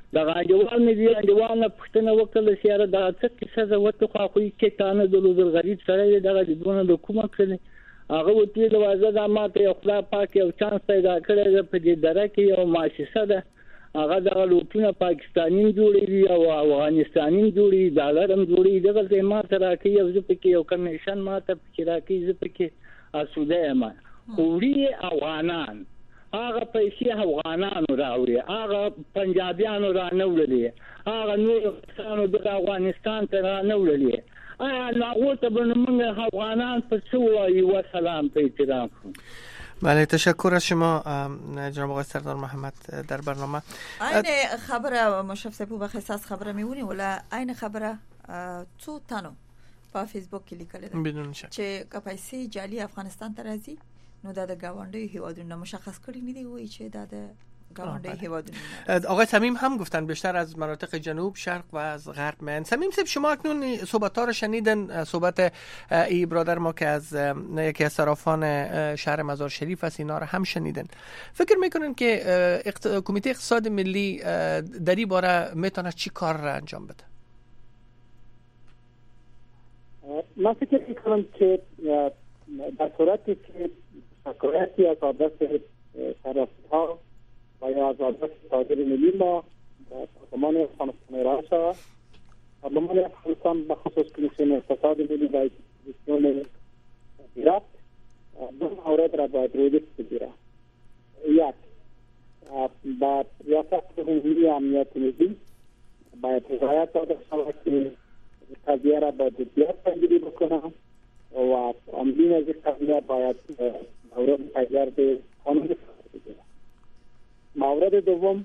د انجوان مې دی انجوان نه پښتنه وکړه چې را د څه کیسه زه وته خو خو کې تانه د لوزر غریب سره دغه دونه د کومه کړی هغه وتی د وازه د ماته یو خلا پاک یو چانس پیدا کړی په دې دره کې یو مؤسسه ده هغه د لوټونه پاکستاني جوړي او افغانستاني جوړي ډالر هم جوړي دغه ځای ماته راکې یو ځکه کې یو کمیشن ماته پکې راکې ځکه کې اسوده ما خوړي افغانان هغه پیسې افغانانو راوړي هغه پنجابیانو را نه وړلې هغه نور افغانانو د افغانستان ته را نه وړلې آیا ناغوته بنمونگ افغانان پر سوایی و سلام به احترام. بله تشکر از شما جناب آقای سردار محمد در برنامه. این خبر مشرف سپو بخصاص خبر میونی ولی این خبر تو تانو با فیسبوک کلی کلی ده بدون شک چه کپایسی جالی افغانستان ترازی نو داده گوانده هیوادون مشخص کردی نیدی وی چه داده گوانده هیوادون. آقای صمیم هم گفتن بیشتر از مناطق جنوب شرق و از غرب من. صمیم صاحب شما اکنون صحبت ها رو شنیدن، صحبت ای برادر ما که از یکی از صرافان شهر مزار شریف است اینا رو هم شنیدن. فکر میکنن که اقت... کمیته اقتصاد ملی در این باره میتونه چی کار را انجام بده؟ من فکر میکنم که در صورتی که شکایتی از آدرس صرافی ها و یا از آدرس تاجر ملی ما پارلمان افغانستان ارائه شود، پارلمان افغانستان به خصوص کمیسیون اقتصاد ملی و کمیسیون ایراد دو مورد را باید روی دست بگیرد. یک، با ریاست جمهوری امنیت ملی باید هدایت داده شود که قضیه را با جدیت پیگیری بکنه و عاملین از این قضیه باید مورد پیگرد قانون بگیرد. مورد دوم،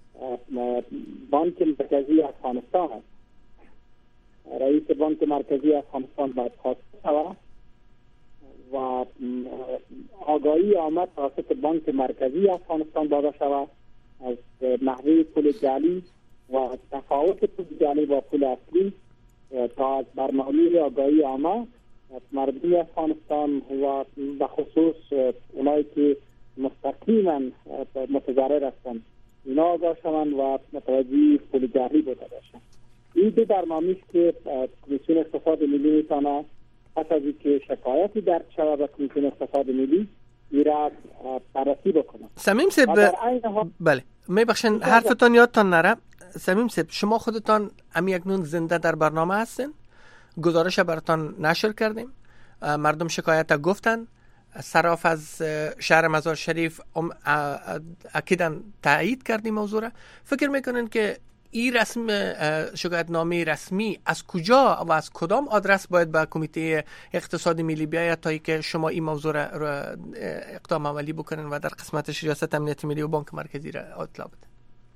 بانک مرکزی افغانستان است. رئیس بانک مرکزی افغانستان باید خواسته شود و آگاهی آمد توسط بانک مرکزی افغانستان داده شود از نحوه پول جعلی و تفاوت پول جعلی با پول اصلی تا از برنامه آگاهی آمد مردم افغانستان و به خصوص اونایی که مستقیما متضرر هستند اینا آگاه شوند و متوجه پول جعلی بوده باشند. این دو برنامه است که کمیسیون اقتصاد ملی میتونه پس از اینکه شکایتی درج شود به کمیسیون اقتصاد ملی این را بررسی بکنه. صمیم صاحب بله میبخشین حرفتان یادتان نره. صمیم صاحب شما خودتان امی اکنون زنده در برنامه هستین، گزارش براتان نشر کردیم، مردم شکایت گفتن، صراف از شهر مزار شریف اکیداً تایید کردیم موضوع را. فکر میکنین که این رسم شکایت نامه رسمی از کجا و از کدام آدرس باید به کمیته اقتصاد ملی بیاید تا که شما این موضوع را اقدام عملی بکنین و در قسمتش ریاست امنیت ملی و بانک مرکزی را اطلاع بدین؟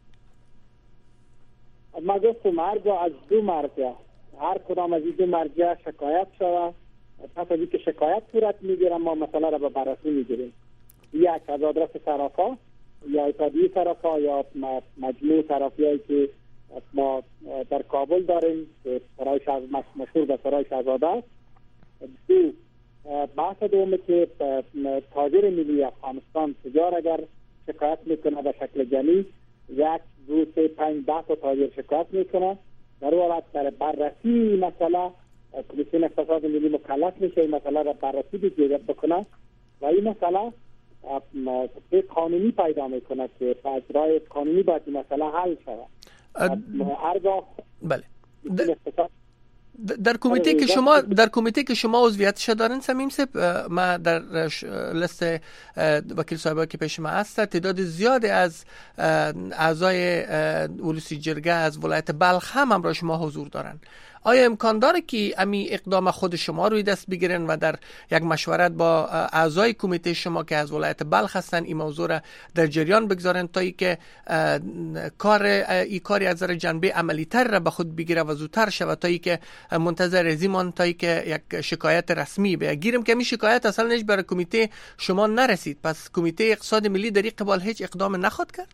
ما گفتم هرگاه از دو مرجع هر کدام از این دو مرجع شکایت شود پس از اینکه شکایت صورت میگیرم ما مسئله را به بررسی میگیریم. یک از آدرس صرافا یا اتحادیه صرافا یا مجموع صرافیایی که ما در کابل داریم که سرای مشهور به سرای شهزاده است. دو بحث دومه که تاجر ملی افغانستان تجار اگر شکایت میکنه به شکل جمعی یک دو سه پنج ده تا تاجر شکایت میکنه در حالت در بررسی مسئله کمیسیون اقتصاد ملی مکلف میشه این مسئله را بررسی بکنه و این مسئله قانونی پیدا میکنه که با اجرای قانونی باید این مسئله حل شود. هرگاه بله در کمیته که شما در کمیته که شما عضویتش دارین صمیم صاحب، ما در لیست وکیل صاحبایی که پیش ما هست تعداد زیادی از اعضای ولسی جرگه از ولایت بلخ هم همراه شما حضور دارن. آیا امکان داره که امی اقدام خود شما روی دست بگیرن و در یک مشورت با اعضای کمیته شما که از ولایت بلخ هستن این موضوع را در جریان بگذارن تا ای که کار این کاری از نظر جنبه عملی تر را به خود بگیره و زودتر شود تا ای که منتظر زمان تا ای که یک شکایت رسمی بگیریم که این شکایت اصلا نیش برای کمیته شما نرسید. پس کمیته اقتصاد ملی در این قبال هیچ اقدام نخواهد کرد؟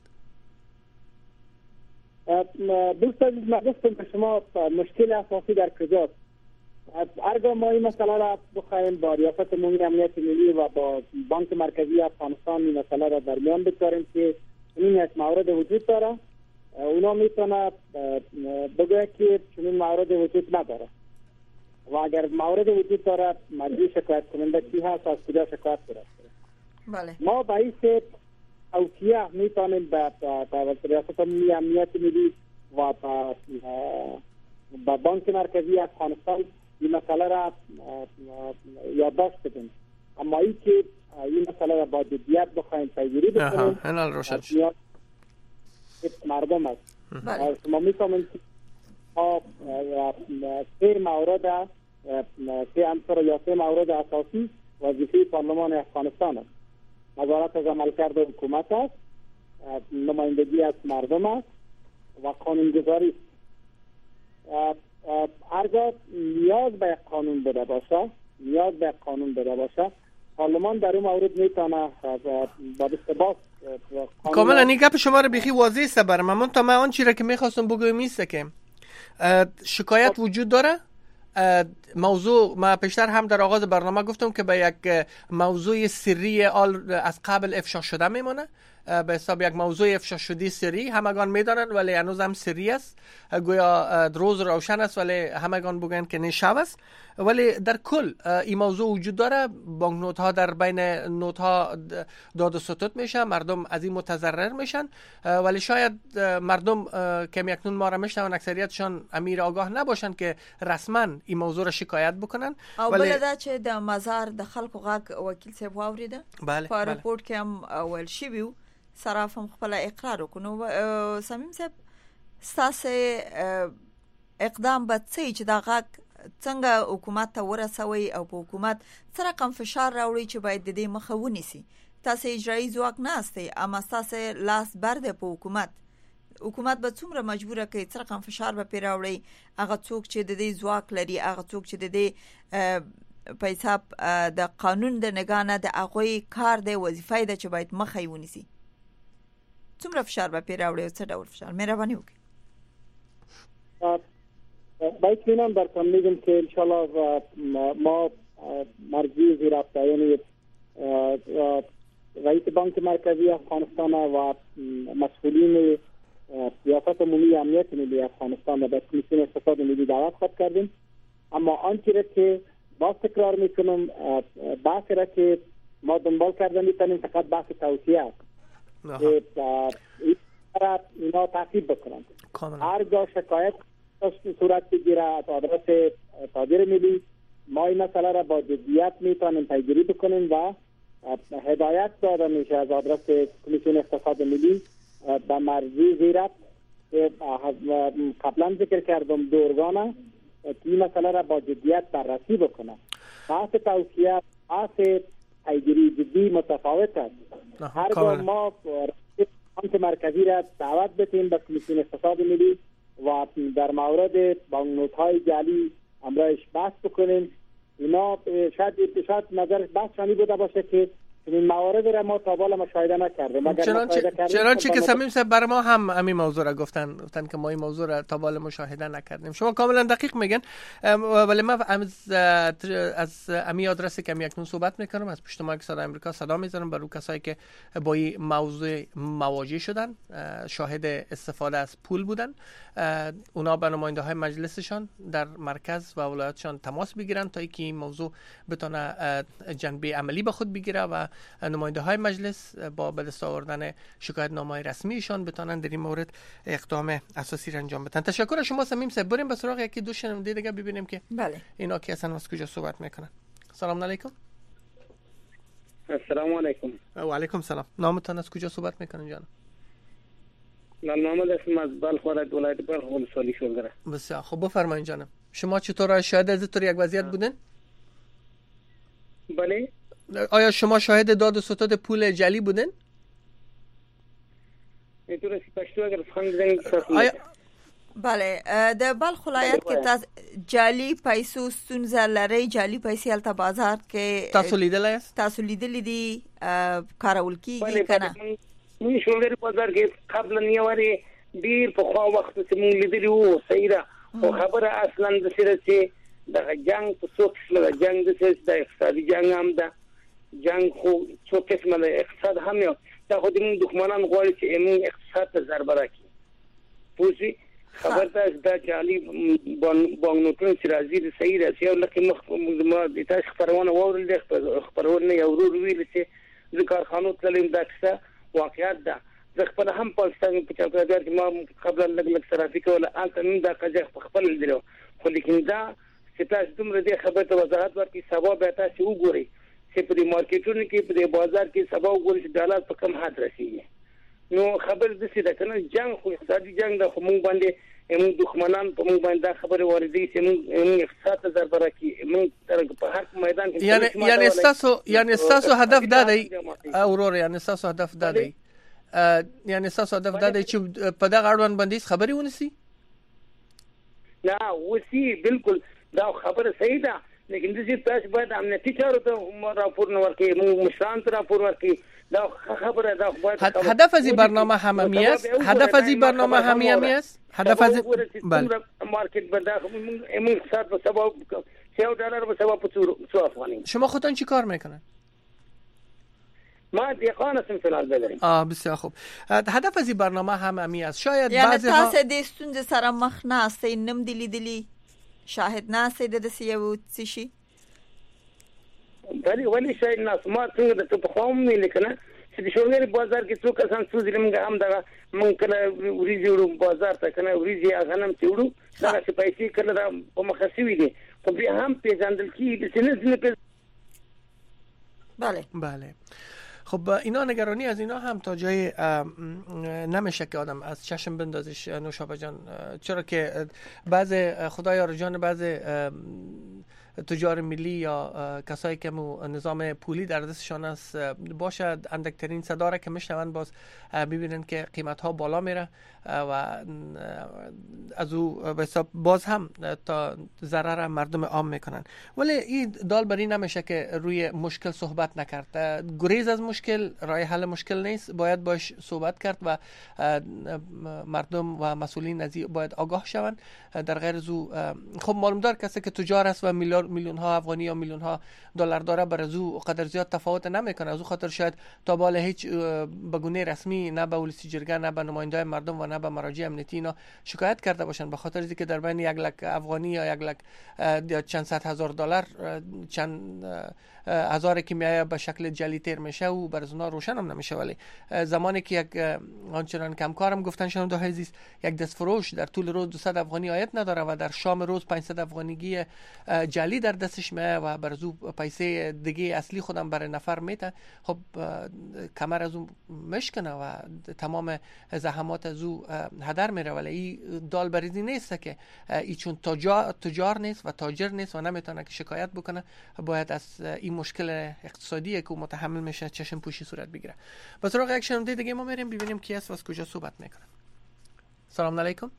دوست عزیز من گفتم به شما مشکل اساسی در کجاست. هرگاه ما این مسئله را بخواهیم با ریاست عمومی امنیت ملی و با بانک مرکزی افغانستان این مسئله را در میان بگذاریم که این یک مورد وجود داره اونا میتونه بگه که چنین موارد وجود نداره و اگر موارد وجود داره مرجع شکایت کننده کی هست از کجا شکایت کنه. بله. ما باعث توصیه میتونیم به ریاست عمومی امنیت ملی و به بانک مرکزی افغانستان این مسئله را یادداشت بدیم، اما ای که این مسئله را با جدیت بخواهیم پیگیری بکنیم هنال روشن مردم است. شما میتونیم سه مورد سه عنصر یا سه مورد اساسی وظیفه پارلمان افغانستان است. نظارت از عملکرد حکومت است، نمایندگی از مردم است و قانونگذاری. هرگاه نیاز به قانون بوده باشه نیاز به قانون بوده باشه پارلمان در اون مورد میتونه با دستباس کاملا. این گپ شما رو بیخی واضح است برام. من تا من آن چیزی که میخواستم بگم میسته که شکایت وجود داره. موضوع ما پیشتر هم در آغاز برنامه گفتم که به یک موضوع سری آل از قبل افشا شده میمونه، به حساب یک موضوع افشا شده سری همگان میدانن ولی هنوز هم سری است، گویا روز روشن است ولی همگان بگن که نه شب است. ولی در کل این موضوع وجود داره. بانک نوت ها در بین نوت ها داد و ستد میشن، مردم از این متضرر میشن، ولی شاید مردم که یکنون ما را میشنون اکثریتشان امیر آگاه نباشن که رسما این موضوع را شکایت بکنن. او ولی بلدا چې د مزار د خلکو غاک وکیل صاحب واوریده بله په رپورت کې هم اول شیویو صراف هم خپل اقرار وکړو. سمیم صاحب ستاسو اقدام به څه چې دا غاک څنګه حکومت ته ورسوي او په حکومت څه رقم فشار راوړي چې باید د دې مخه ونیسي؟ تاسو اجرایي ځواک نه استئ، اما تاسو لاس برده په حکومت حکومت به څومره مجبوره کوي څه رقم فشار به پیراوړي هغه څوک چې د دې ځواک لري، هغه څوک چې د دې په حساب د قانون د نگانه د هغوی کار دی وظیفه ده چې باید مخه ونیسي، څومره فشار به پیراوړي او څه ډول فشار؟ مهرباني وکړئ. باید بینم برکم میگم که انشالله ما مرجع زیرافته یعنی رئیس بانک مرکزی افغانستان و مسئولین ریاست عمومی امنیت ملی افغانستان به کمیسیون اقتصاد ملی دعوت خود کردیم، اما آنچه را که باز تکرار میکنم بحث را که ما دنبال کردن میتونیم فقط بحث توصیه است که اینا تعقیب بکنند. هر جا شکایت صورت بگیره از آدرس تاجر ملی ما این مسئله را با جدیت میتونیم پیگیری بکنیم و هدایت داده میشه از آدرس کمیسیون اقتصاد ملی به مرجع زیرت که قبلا ذکر کردم دو ارگان که این مسئله را با جدیت بررسی بکنه. بحث توصیه بحث پیگیری جدی متفاوت است. هرگاه ما بانک مرکزی را دعوت بدیم به کمیسیون اقتصاد ملی و در مورد بانک نوت های جعلی امرایش بحث بکنیم، اینا شاید شاید نظر بحث شانی بوده باشه که این موارد را ما تا بالا مشاهده نکردیم. چنانچه که سمیم صاحب برای ما هم همین موضوع را گفتن گفتن که ما این موضوع را تا بالا مشاهده نکردیم. شما کاملا دقیق میگن، ولی من از از امی آدرسی که اکنون صحبت میکنم از پشت مایک صدای آمریکا صدا میزنم برای کسایی که با این موضوع مواجه شدن، شاهد استفاده از پول بودن. اونا به نماینده های مجلسشان در مرکز و ولایتشان تماس بگیرن تا اینکه این موضوع بتونه جنبه عملی به خود بگیره و نماینده های مجلس با به دست آوردن شکایت نامه رسمیشان بتونن در این مورد اقدام اساسی را انجام بدن. تشکر از شما سمیم صاحب. بریم به سراغ یکی دو شنونده دیگه ببینیم که بله اینا کی هستن از کجا صحبت میکنن. سلام علیکم. السلام علیکم. و علیکم سلام. نامتون از کجا صحبت میکنن جان؟ من محمد اسم از بلخ ولایت بلخ ولسوالی شلگره. بسیار خب بفرمایید جانم. شما چطور شاهد از طور یک وضعیت بودن؟ بله. آیا شما شاهد داد و ستد پول جعلی بودن؟ اینطور پشتو اگر خواهند زنگ آیا بله د بلخ ولایت کې تاسو جعلی پیسو ستونزه لري، جعلی پیسې هلته بازار کې تاسو لیدلای تاسو لیدلې دي کارول کیږي کنه؟ موږ شولګری بازار کې قبل نیواري ډیر په خوا وخت چې موږ لیدلی وو سیده او خبره اصلا د سره چې د جنگ په څو قسمه جنگ د سره د اقتصادي جنگ هم ده، جنگ خو څو قسمه د اقتصاد هم یو دا خو د دښمنانو غواړي چې موږ اقتصاد ته ضربه راکړي پوسی خبر ته دا جالي بانګنوټونه چې راځي د صحیح راځي او لکه مخ ما د تاسو خبرونه وورل د خبرونه یو ورو ویل چې د کارخانو تلیم دا څه واقعیت ده زه خپل هم پاکستان په چوکاټ کې ما قبل لګ لګ صرافي کوله انت نن دا کجه خپل درو خو لیکن دا چې تاسو دومره دې خبره ته وضاحت ورکړي سبا به تاسو وګورئ چې په مارکیټونو کې په بازار کې سبا وګورئ چې ډالر په کم حد رسیدي نو خبر د څه ده کنه جنگ خو اقتصادي جنگ د موږ باندې موږ دښمنان په موږ باندې خبره واردې چې موږ اقتصاد ته ضربه راکړي موږ په هر میدان کې یعنی یعنی تاسو یعنی تاسو هدف دا دی اورور یعنی تاسو هدف دا دی یعنی تاسو هدف دا دی چې په دغه اړوند باندې خبري ونسی نه وسی بالکل دا خبره صحیح ده لیکن د دې تاسو باید امنیتي چارو ته راپور نه ورکړي موږ مشران ته راپور ورکړي دا خبره دا باید هدف از این برنامه هممی است هدف از این برنامه هممی است هدف از بله مارکت بنده امون اقتصاد به سبب سه دلار به سبب چهار افغانی شما خودتون چی کار میکنن؟ ما دیقان اسم فلال بداریم آه بسیار خوب هدف از این برنامه هممی است شاید یعنی بعضی ها تاسو د ستونزې سره مخ نه استئ نم دلی دلی شاهد نه استئ د سیو شي ولی ولی شاید ناس ما څنګه د په قوم نه لیکنه چې د شورګری بازار کې څوک کسان سوزي موږ هم دا موږ کله وريځ وړو بازار ته کنه وريځ غنم تیوړو دا چې پیسې کله په مخسوي دي خو بیا هم پیژندل کیږي چې نه بله بله خب اینا نگرانی از اینا هم تا جای نمیشه که آدم از چشم بندازش نوشابه جان چرا که بعض خدایا رو جان بعض تجار ملی یا کسایی که نظام پولی در دستشان است باشد اندکترین صدا را که میشنون باز میبینن که قیمت ها بالا میره و از او به حساب باز هم تا ضرر مردم عام میکنن ولی این دال بر این نمیشه که روی مشکل صحبت نکرد گریز از مشکل راه حل مشکل نیست باید باش صحبت کرد و مردم و مسئولین از باید آگاه شوند در غیر از او خب معلوم دار کسی که تجار است و میلیارد میلیون ها افغانی یا میلیون ها دلار داره بر از او قدر زیاد تفاوت نمیکنه از او خاطر شاید تا بال هیچ بگونه رسمی نه به ولسی جرگه نه به نماینده مردم و نه به مراجع امنیتی اینا شکایت کرده باشن به خاطر اینکه در بین یک لک افغانی یا یک لک یا چند صد هزار دلار چند هزار که میایه به شکل جعلی تیر میشه و بر از اونها روشن هم نمیشه ولی زمانی که یک آنچنان کمکارم گفتن شنونده های عزیز یک دست فروش در طول روز دویست افغانی آیت نداره و در شام روز پانصد افغانیگی جعلی در دستش میایه و بر از او پیسه دیگه اصلی خودم برای نفر میته خب کمر از اون مشکنه و تمام زحمات از او هدر میره ولی این دال بریزی نیست که ای چون تجار تجار نیست و تاجر نیست و نمیتونه که شکایت بکنه باید از این مشکل اقتصادی که متحمل میشه چشم پوشی صورت بگیره. با سراغ یک شنونده دیگه ما میریم ببینیم کی است و از کجا صحبت میکنه. سلام علیکم.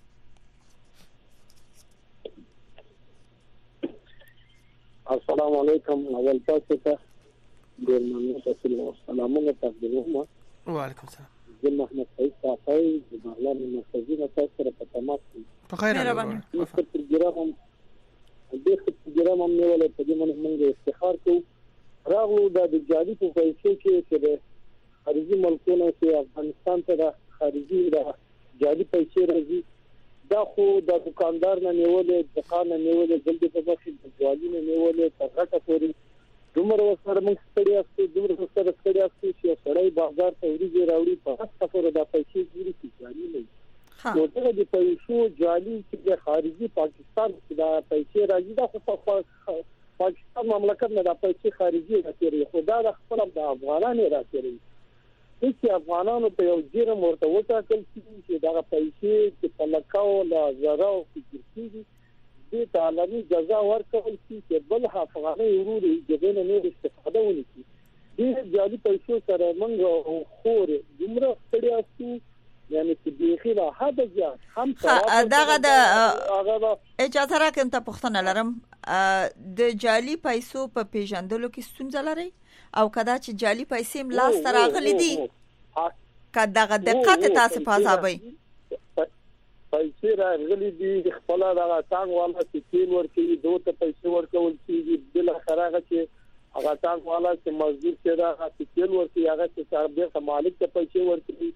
السلام علیکم اول تاسو ته ګورمنه تاسو سلامونه تقدیم و علیکم السلام. زه محمد سعید صافی د بغلان مرکزی نه تاسو سره په تماس یم. په خیر مهرباني. په پروګرام د پروګرام هم نیولې په دې باندې موږ افتخار کوو. راغلو د جالي په پیسې کې چې د خارجي ملکونو کې افغانستان ته د خارجي د جالي پیسې راځي دا خو د دکاندار نه نیولې د خان نه نیولې جلدی په مخ د جالي نه نیولې تر غټه پورې دومره سره موږ ستړي استو دومره سره ستړي استو چې سړی بازار ته ورځي راوړي په هڅه پورې د پیسې جوړي کی جالي نه نو دا د پیسو جالي چې د خارجي پاکستان کې د پیسې راځي دا خو پاکستان مملکت نه د پیسې خارجي راځي خو دا د خپل د افغانانو راځي چې افغانانو په یو جرم ورته وټاکل چې دا پیسې چې په لکاو لا زرا او فکرتي دي ته عالمي جزا ورکول چې بل افغاني وروري دغه نه استفاده ونکړي دې جالي پیسو سره موږ خور دومره ستړي استو یعنی چې بيخي لا حد زیات هم دغه د اجازه راکم ته پوښتنه لرم د جالي پیسو په پیژندلو کې ستونزه لري او کدا چې جالي پیسې ملاس تر راغلي دي کدا دقت تاسو پاسابي پیسې راغلي دي خپل دغه څنګه والا چې تیل ورکړي دوه ته پیسې ورکول کیږي بل اخرغه چې هغه څنګه والا چې مزدور کړه چې تیل ورکړي هغه چې سربېر ته مالک ته پیسې ورکړي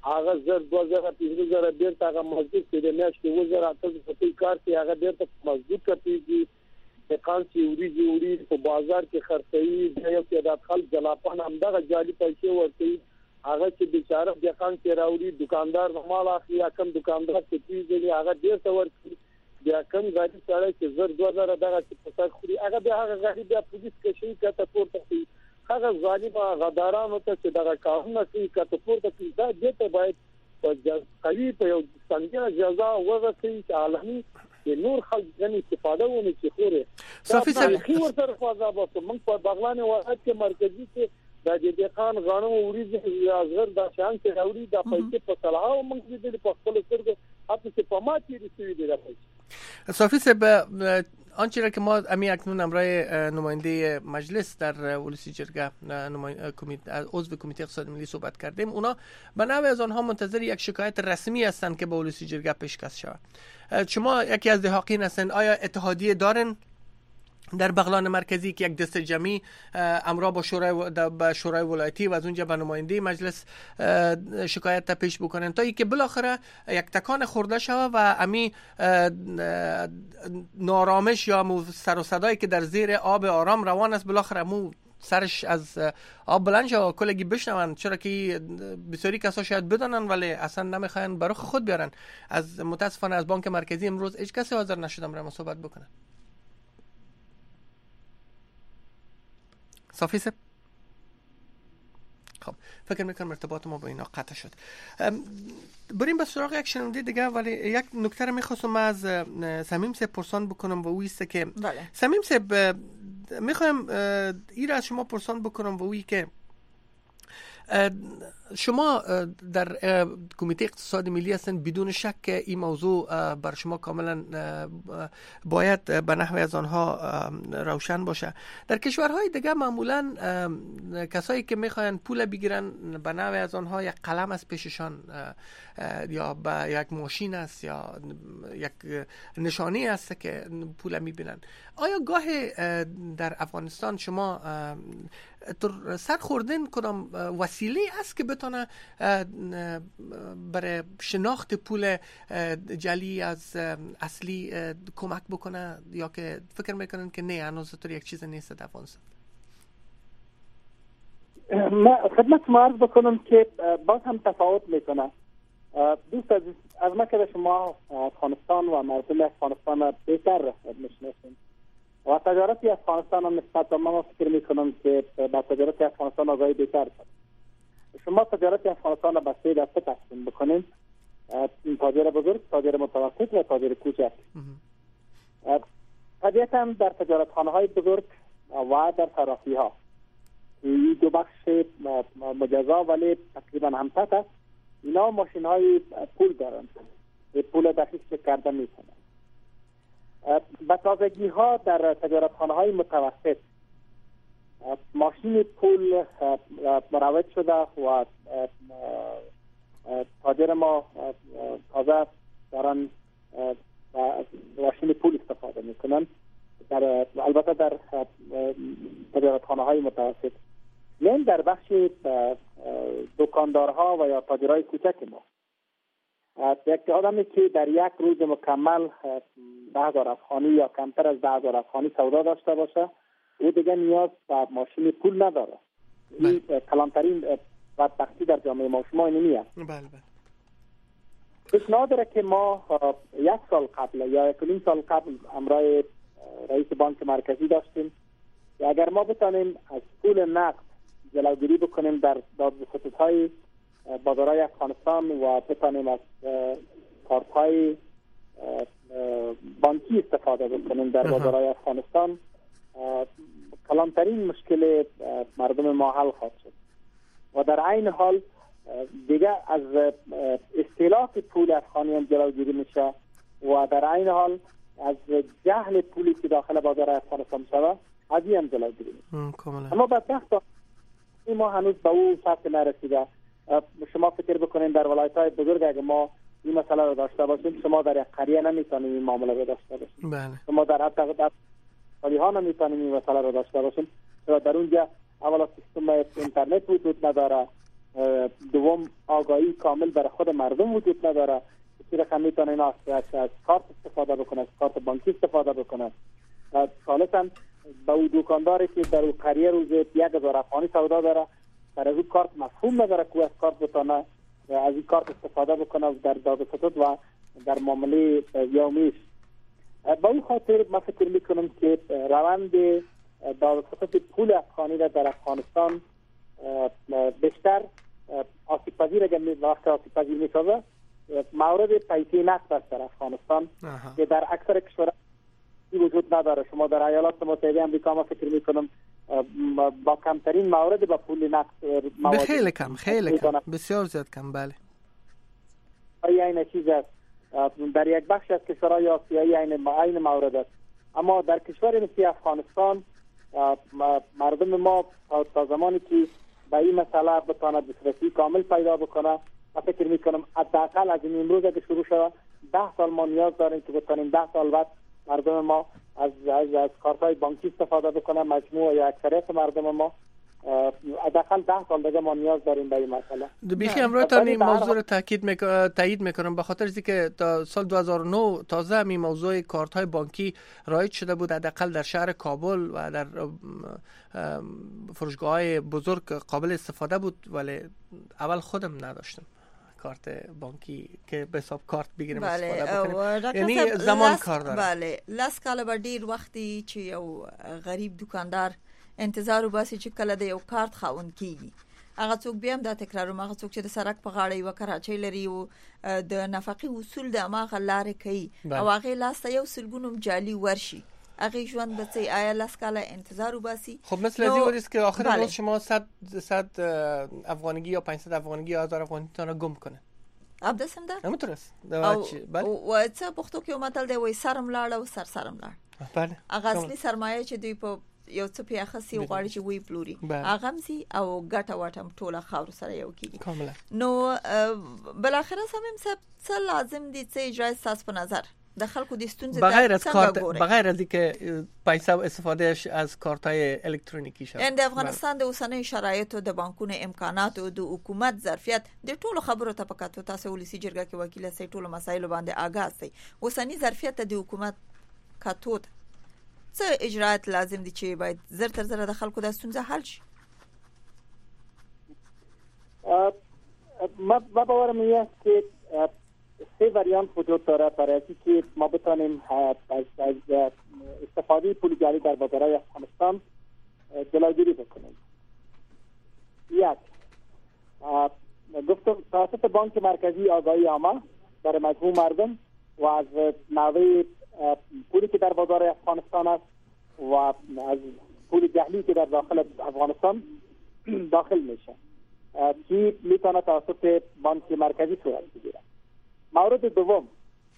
هغه زر دوه زره پنځه زره بیرته هغه مزدور کې د میاشتې اووه زره اته زره په کار کې هغه بیرته مزدور کړي د قانسي وریجی وری په بازار کې خرڅوي د یو تعداد خلک جلاپان همدغه جالي پیسې ورکوي هغه چې بیچاره د قانسي راوړي دکاندار مال اخلي یا کم دکاندار چې پیږي هغه ډیر څه ورکوي بیا کم غاډي سره چې زر دوه زره دغه چې په خوري هغه بیا هغه غاډي بیا پولیس کې شي کته پورته کوي هغه ظالم غدارانو ته چې دغه کارونه کوي کته پورته کوي دا دته باید په قوي په یو څنګه جزا ورکړي چې عالمي نور خلک غني استفاده ونه چې خوره صافي صاحب خو ورته فضا به موږ په بغلان ولایت کې مرکزی کې د دې خان غانو وریځ ازغر د شان کې راوړي د پیسې په صلاح او موږ دې په خپل سترګو اته چې په ماتې رسوي دي راځي صافی صاحب آنچه را که ما امی اکنون امرای نماینده مجلس در ولسی جرگه عضو کمیته اقتصاد ملی صحبت کردیم، اونا به نوع از آنها منتظر یک شکایت رسمی هستند که به ولسی جرگه پیشکش شود. شما یکی از دهاقین هستند، آیا اتحادیه دارن در بغلان مرکزی که یک دست جمعی امرا با شورای با شورای ولایتی و از اونجا به نماینده مجلس شکایت تا پیش بکنن تا اینکه بالاخره یک تکان خورده شود و امی نارامش یا سر و صدایی که در زیر آب آرام روان است بالاخره مو سرش از آب بلند شد و کلگی بشنون، چرا که بسیاری کسا شاید بدانن ولی اصلا نمیخواین برای خود بیارن. از متاسفانه از بانک مرکزی امروز هیچ کسی حاضر نشدم را صحبت بکنه. صافی سب خب فکر میکنم ارتباط ما با اینا قطع شد. بریم به سراغ یک شنونده دیگه، ولی یک نکته رو میخواستم از سمیم سب پرسان بکنم و اویسته که بله. سمیم سب میخوایم ای را از شما پرسان بکنم و اویی که شما در کمیته اقتصاد ملی هستند، بدون شک این موضوع بر شما کاملا باید به نحوی از آنها روشن باشه. در کشورهای دیگه معمولا کسایی که میخواین پول بگیرن به نحوی از آنها یک قلم از پیششان یا به یک ماشین است یا یک نشانی است که پول میبینن. آیا گاهی در افغانستان شما سر خوردن کدام وسیله است که بتونه برای شناخت پول جعلی از اصلی کمک بکنه، یا که فکر میکنن که نه هنوز طور یک چیز نیست در افغانستان؟ من خدمت شما عرض بکنم که باز هم تفاوت میکنه. دوست عزیز، از ما که شما افغانستان و مردم افغانستان بهتر میشناسید و تجارتی افغانستان هم نسبت به ما فکر میکنم که با تجارت افغانستان آگاهی بهتر است. شما تجارت افغانستان را به سه دسته تقسیم بکنید: تاجر بزرگ، تاجر متوسط و تاجر کوچک. طبیعتاً در تجارتخانه های بزرگ و در صرافی ها این دو بخش مجزا ولی تقریبا همسط است. اینا ماشین های پول دارند، پول دقیق چک کرده میکنند. به تازگی ها در تجارتخانه های متوسط ماشین پول مروج شده و تاجر ما تازه دارن ماشین پول استفاده میکنن، در البته در تجارتخانه های متوسط. نه در بخش دکاندارها و یا تاجرای کوچک ما یک آدمی که در یک روز مکمل ده هزار افغانی یا کمتر از ده هزار افغانی سودا داشته باشه، او دیگه نیاز به ماشین پول نداره. این کلانترین بدبختی در جامعه ما شما اینمی است. بله بله. پیشنهاد داره که ما یک سال قبل یا یک نیم سال قبل امرای رئیس بانک مرکزی داشتیم که اگر ما بتانیم از پول نقد جلوگیری بکنیم در داد و خطوط‌های بازارهای افغانستان و بتانیم از کارت‌های بانکی استفاده بکنیم در بازارهای افغانستان، کلانترین مشکل مردم ما حل خواهد شد. و در عین حال دیگه از استهلاک پول افغانیان جلوگیری میشه و در عین حال از جهل پولی که داخل بازار افغانستان شده از این هم جلوگیری میشه. اما بدبخت ما هنوز به اون سطح نرسیده. شما فکر بکنین در ولایت‌های بزرگ اگه ما این مسئله رو داشته باشیم، شما در یک قریه نمیتونید این معامله رو داشته باشید. بله. شما در حتی در ها نمیتونید این مسئله رو داشته باشیم، چرا در اونجا اولا سیستم اینترنت وجود نداره دوم آگاهی کامل برای خود مردم وجود نداره که رقم میتونه اینا از کارت استفاده بکنه، از کارت بانکی استفاده بکنه. ثالثا به او دکانداری که در او قریه روز یک هزار افغانی سودا داره در از او کارت مفهوم نداره که از کارت بتونه از این کارت استفاده بکنه در داد و ستد و در معامله یومیش. با این خاطر من فکر میکنم که روند داد و ستد پول افغانی را در افغانستان بیشتر آسیب پذیر اگر وقت آسیب پذیر میسازه مورد پیسه نقد است در افغانستان که در اکثر کشورها وجود نداره. شما در ایالات متحده آمریکا ما فکر میکنم با کمترین مورد با پول نقد خیلی کم خیلی کم بسیار زیاد کم. بله این چیز است در یک بخش از کشورهای آسیایی این این مورد است، اما در کشور مثل افغانستان مردم ما تا زمانی که به این مسئله بتواند دسترسی کامل پیدا بکنه من فکر میکنم حداقل از این امروز اگه شروع شود ده سال ما نیاز داریم که بتونیم ده سال بعد مردم ما از از, از کارت‌های بانکی استفاده بکنن. مجموع یا اکثریت مردم ما حداقل ده سال دیگه ما نیاز داریم به این مسئله. بیخی امروز تا این موضوع رو تاکید میکنم تایید میکنم به خاطر اینکه تا سال دو هزار و نه تازه همین موضوع کارت‌های بانکی رایج شده بود حداقل در شهر کابل و در فروشگاه‌های بزرگ قابل استفاده بود، ولی اول خودم نداشتم کارت بانکی که به حساب کارت بگیرم استفاده بکنم. یعنی زمان لس... کار داره. بله لاس کاله به ډیر وختي چې یو غریب دکاندار انتظار وباسي چې کله د یو کارت خاوند کیږي هغه څوک بیا هم دا تکراروم هغه څوک چې د سړک په غاړه یو کراچۍ لري او د نفقي اصول د هغه لارې کوي او هغه لاس ته یو سلګونم جعلي ورشي هغه ژوند به څه آیا لاس کاله انتظار وباسي. خب مثل از این است که آخر روز شما صد صد افغانگی یا پانصد افغانگی یا هزار افغانگی تان گم کنه. ابدسم ده؟ همونطور است. او و څه پښتو کې متل دی وای سرم لاړ او سر سرم لاړ. بله. هغه اصلي سرمایه چې دوی په یو څه پیاخه سی غواړي چې وی پلوري هغه مزي او ګټه واټم ټوله خاور سره یو کیږي. کاملا. نو بل اخره سمیم څه لازم دي څه اجرای ساس په نظر د خلکو د ستونزې بغیر از کارت بغیر از اینکه پیسه استفادهش از کارت‌های الکترونیکی شد. اند افغانستان د اوسنۍ شرایطو د بانکونو امکاناتو د حکومت ظرفیت د ټولو خبرو ته پکاتو تاسو ولسی جرګه کې وکیل سي ټولو مسایلو باندې آگاه سي. اوسنۍ ظرفیت د حکومت کاتو څه اجرات لازم دي چې باید زر تر زر د خلکو د ستونزې حل شي. ما باورم میاد که سه وریانت وجود داره برای اینکه ما بتانیم از استفاده پول جعلی در بازارهای افغانستان جلوگیری بکنیم. یک گفتم توسط بانک مرکزی آگاهی عامه در مجموع مردم و از نوع پولی که در بازار افغانستان است و از پول جعلی که در داخل افغانستان داخل میشه که میتونه توسط بانک مرکزی صورت بگیره. مورد دوم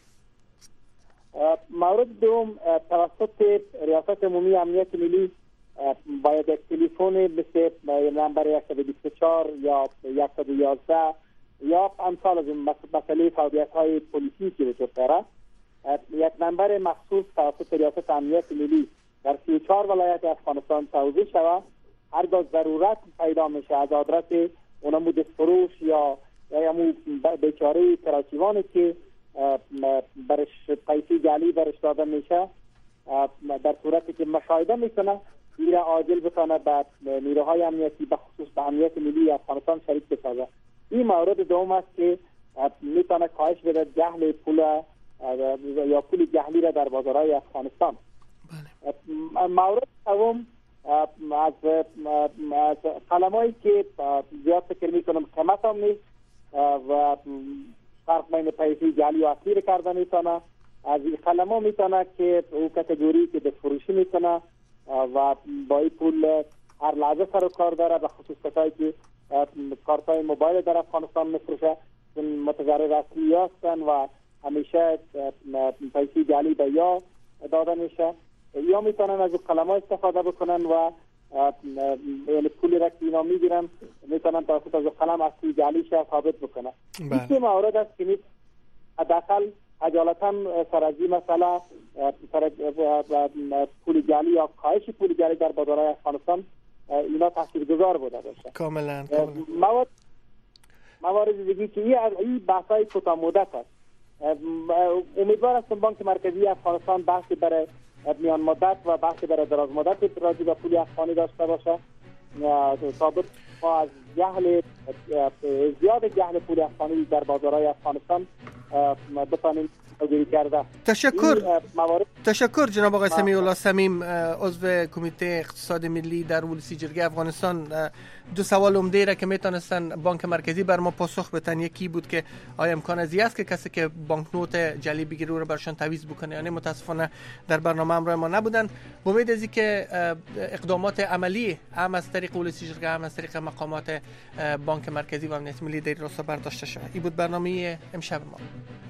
مورد دوم توسط ریاست عمومی امنیت ملی باید یک تلفن مثل نمبر صد و بیست و چهار یا صد و یازده یا امثال از این مسئله فعالیت های پلیسی که وجود داره یک نمبر مخصوص توسط ریاست امنیت ملی در سی و چهار ولایت افغانستان توزیع شود. هرگاه ضرورت پیدا میشه از آدرس اونمو دستفروش یا یا همون بیچاره کراچیوانی که برش پیسی جعلی برش داده میشه در صورتی که مشاهده میکنه این عاجل بتانه به نیروهای امنیتی به خصوص به امنیت ملی افغانستان شریک بسازه. این مورد دوم است که میتونه کاهش بده جهل پول یا پول جعلی را در بازارهای افغانستان. بله. مورد سوم از از قلمایی که زیاد فکر میکنم قیمت هم نیست و فرق بین پیسی جعلی و اصلی کردن میتونه. از این قلم‌ها میتونه که او کاتگوری که به فروشی میکنه و با این پول هر لحظه سر و کار داره، به خصوص کسایی که کارتای موبایل در افغانستان میفروشه چون متضرر اصلی هستن و همیشه پیسی جعلی به یا داده میشه یا میتونن از قلم‌ها استفاده بکنن و یعنی پولی را که اینا میگیرن میتونن توسط از قلم اصلی جعلی شه ثابت بکنن. این مورد است که نیست حداقل عجالتا سر از این مسئله پول جعلی یا کاهش پول جعلی در بازارهای افغانستان اینا تاثیرگذار بوده باشه. کاملا مواد موارد دیگه که این بحث‌های کوتاه مدت است. امیدوار هستم بانک مرکزی افغانستان بحثی برای میان مدت و بحثی برای دراز مدت راجع به پول افغانی داشته باشه. ثابت ما از جهل زیاد جهل پول افغانی در بازارهای افغانستان بتانیم جلوگیری کرده. تشکر تشکر جناب آقای سمیع الله صمیم، عضو کمیته اقتصاد ملی در ولسی جرگه افغانستان. دو سوال عمده را که میتونستن بانک مرکزی بر ما پاسخ بدن، یکی بود که آیا امکان ازی است که کسی که بانکنوت جعلی بگیره رو برشان تعویض بکنه، یعنی متاسفانه در برنامه همراه ما نبودن. با امید از که اقدامات عملی هم از طریق ولسی جرگه هم از طریق مقامات بانک مرکزی و امنیت ملی در راستا برداشته شود. این بود برنامه امشب ما.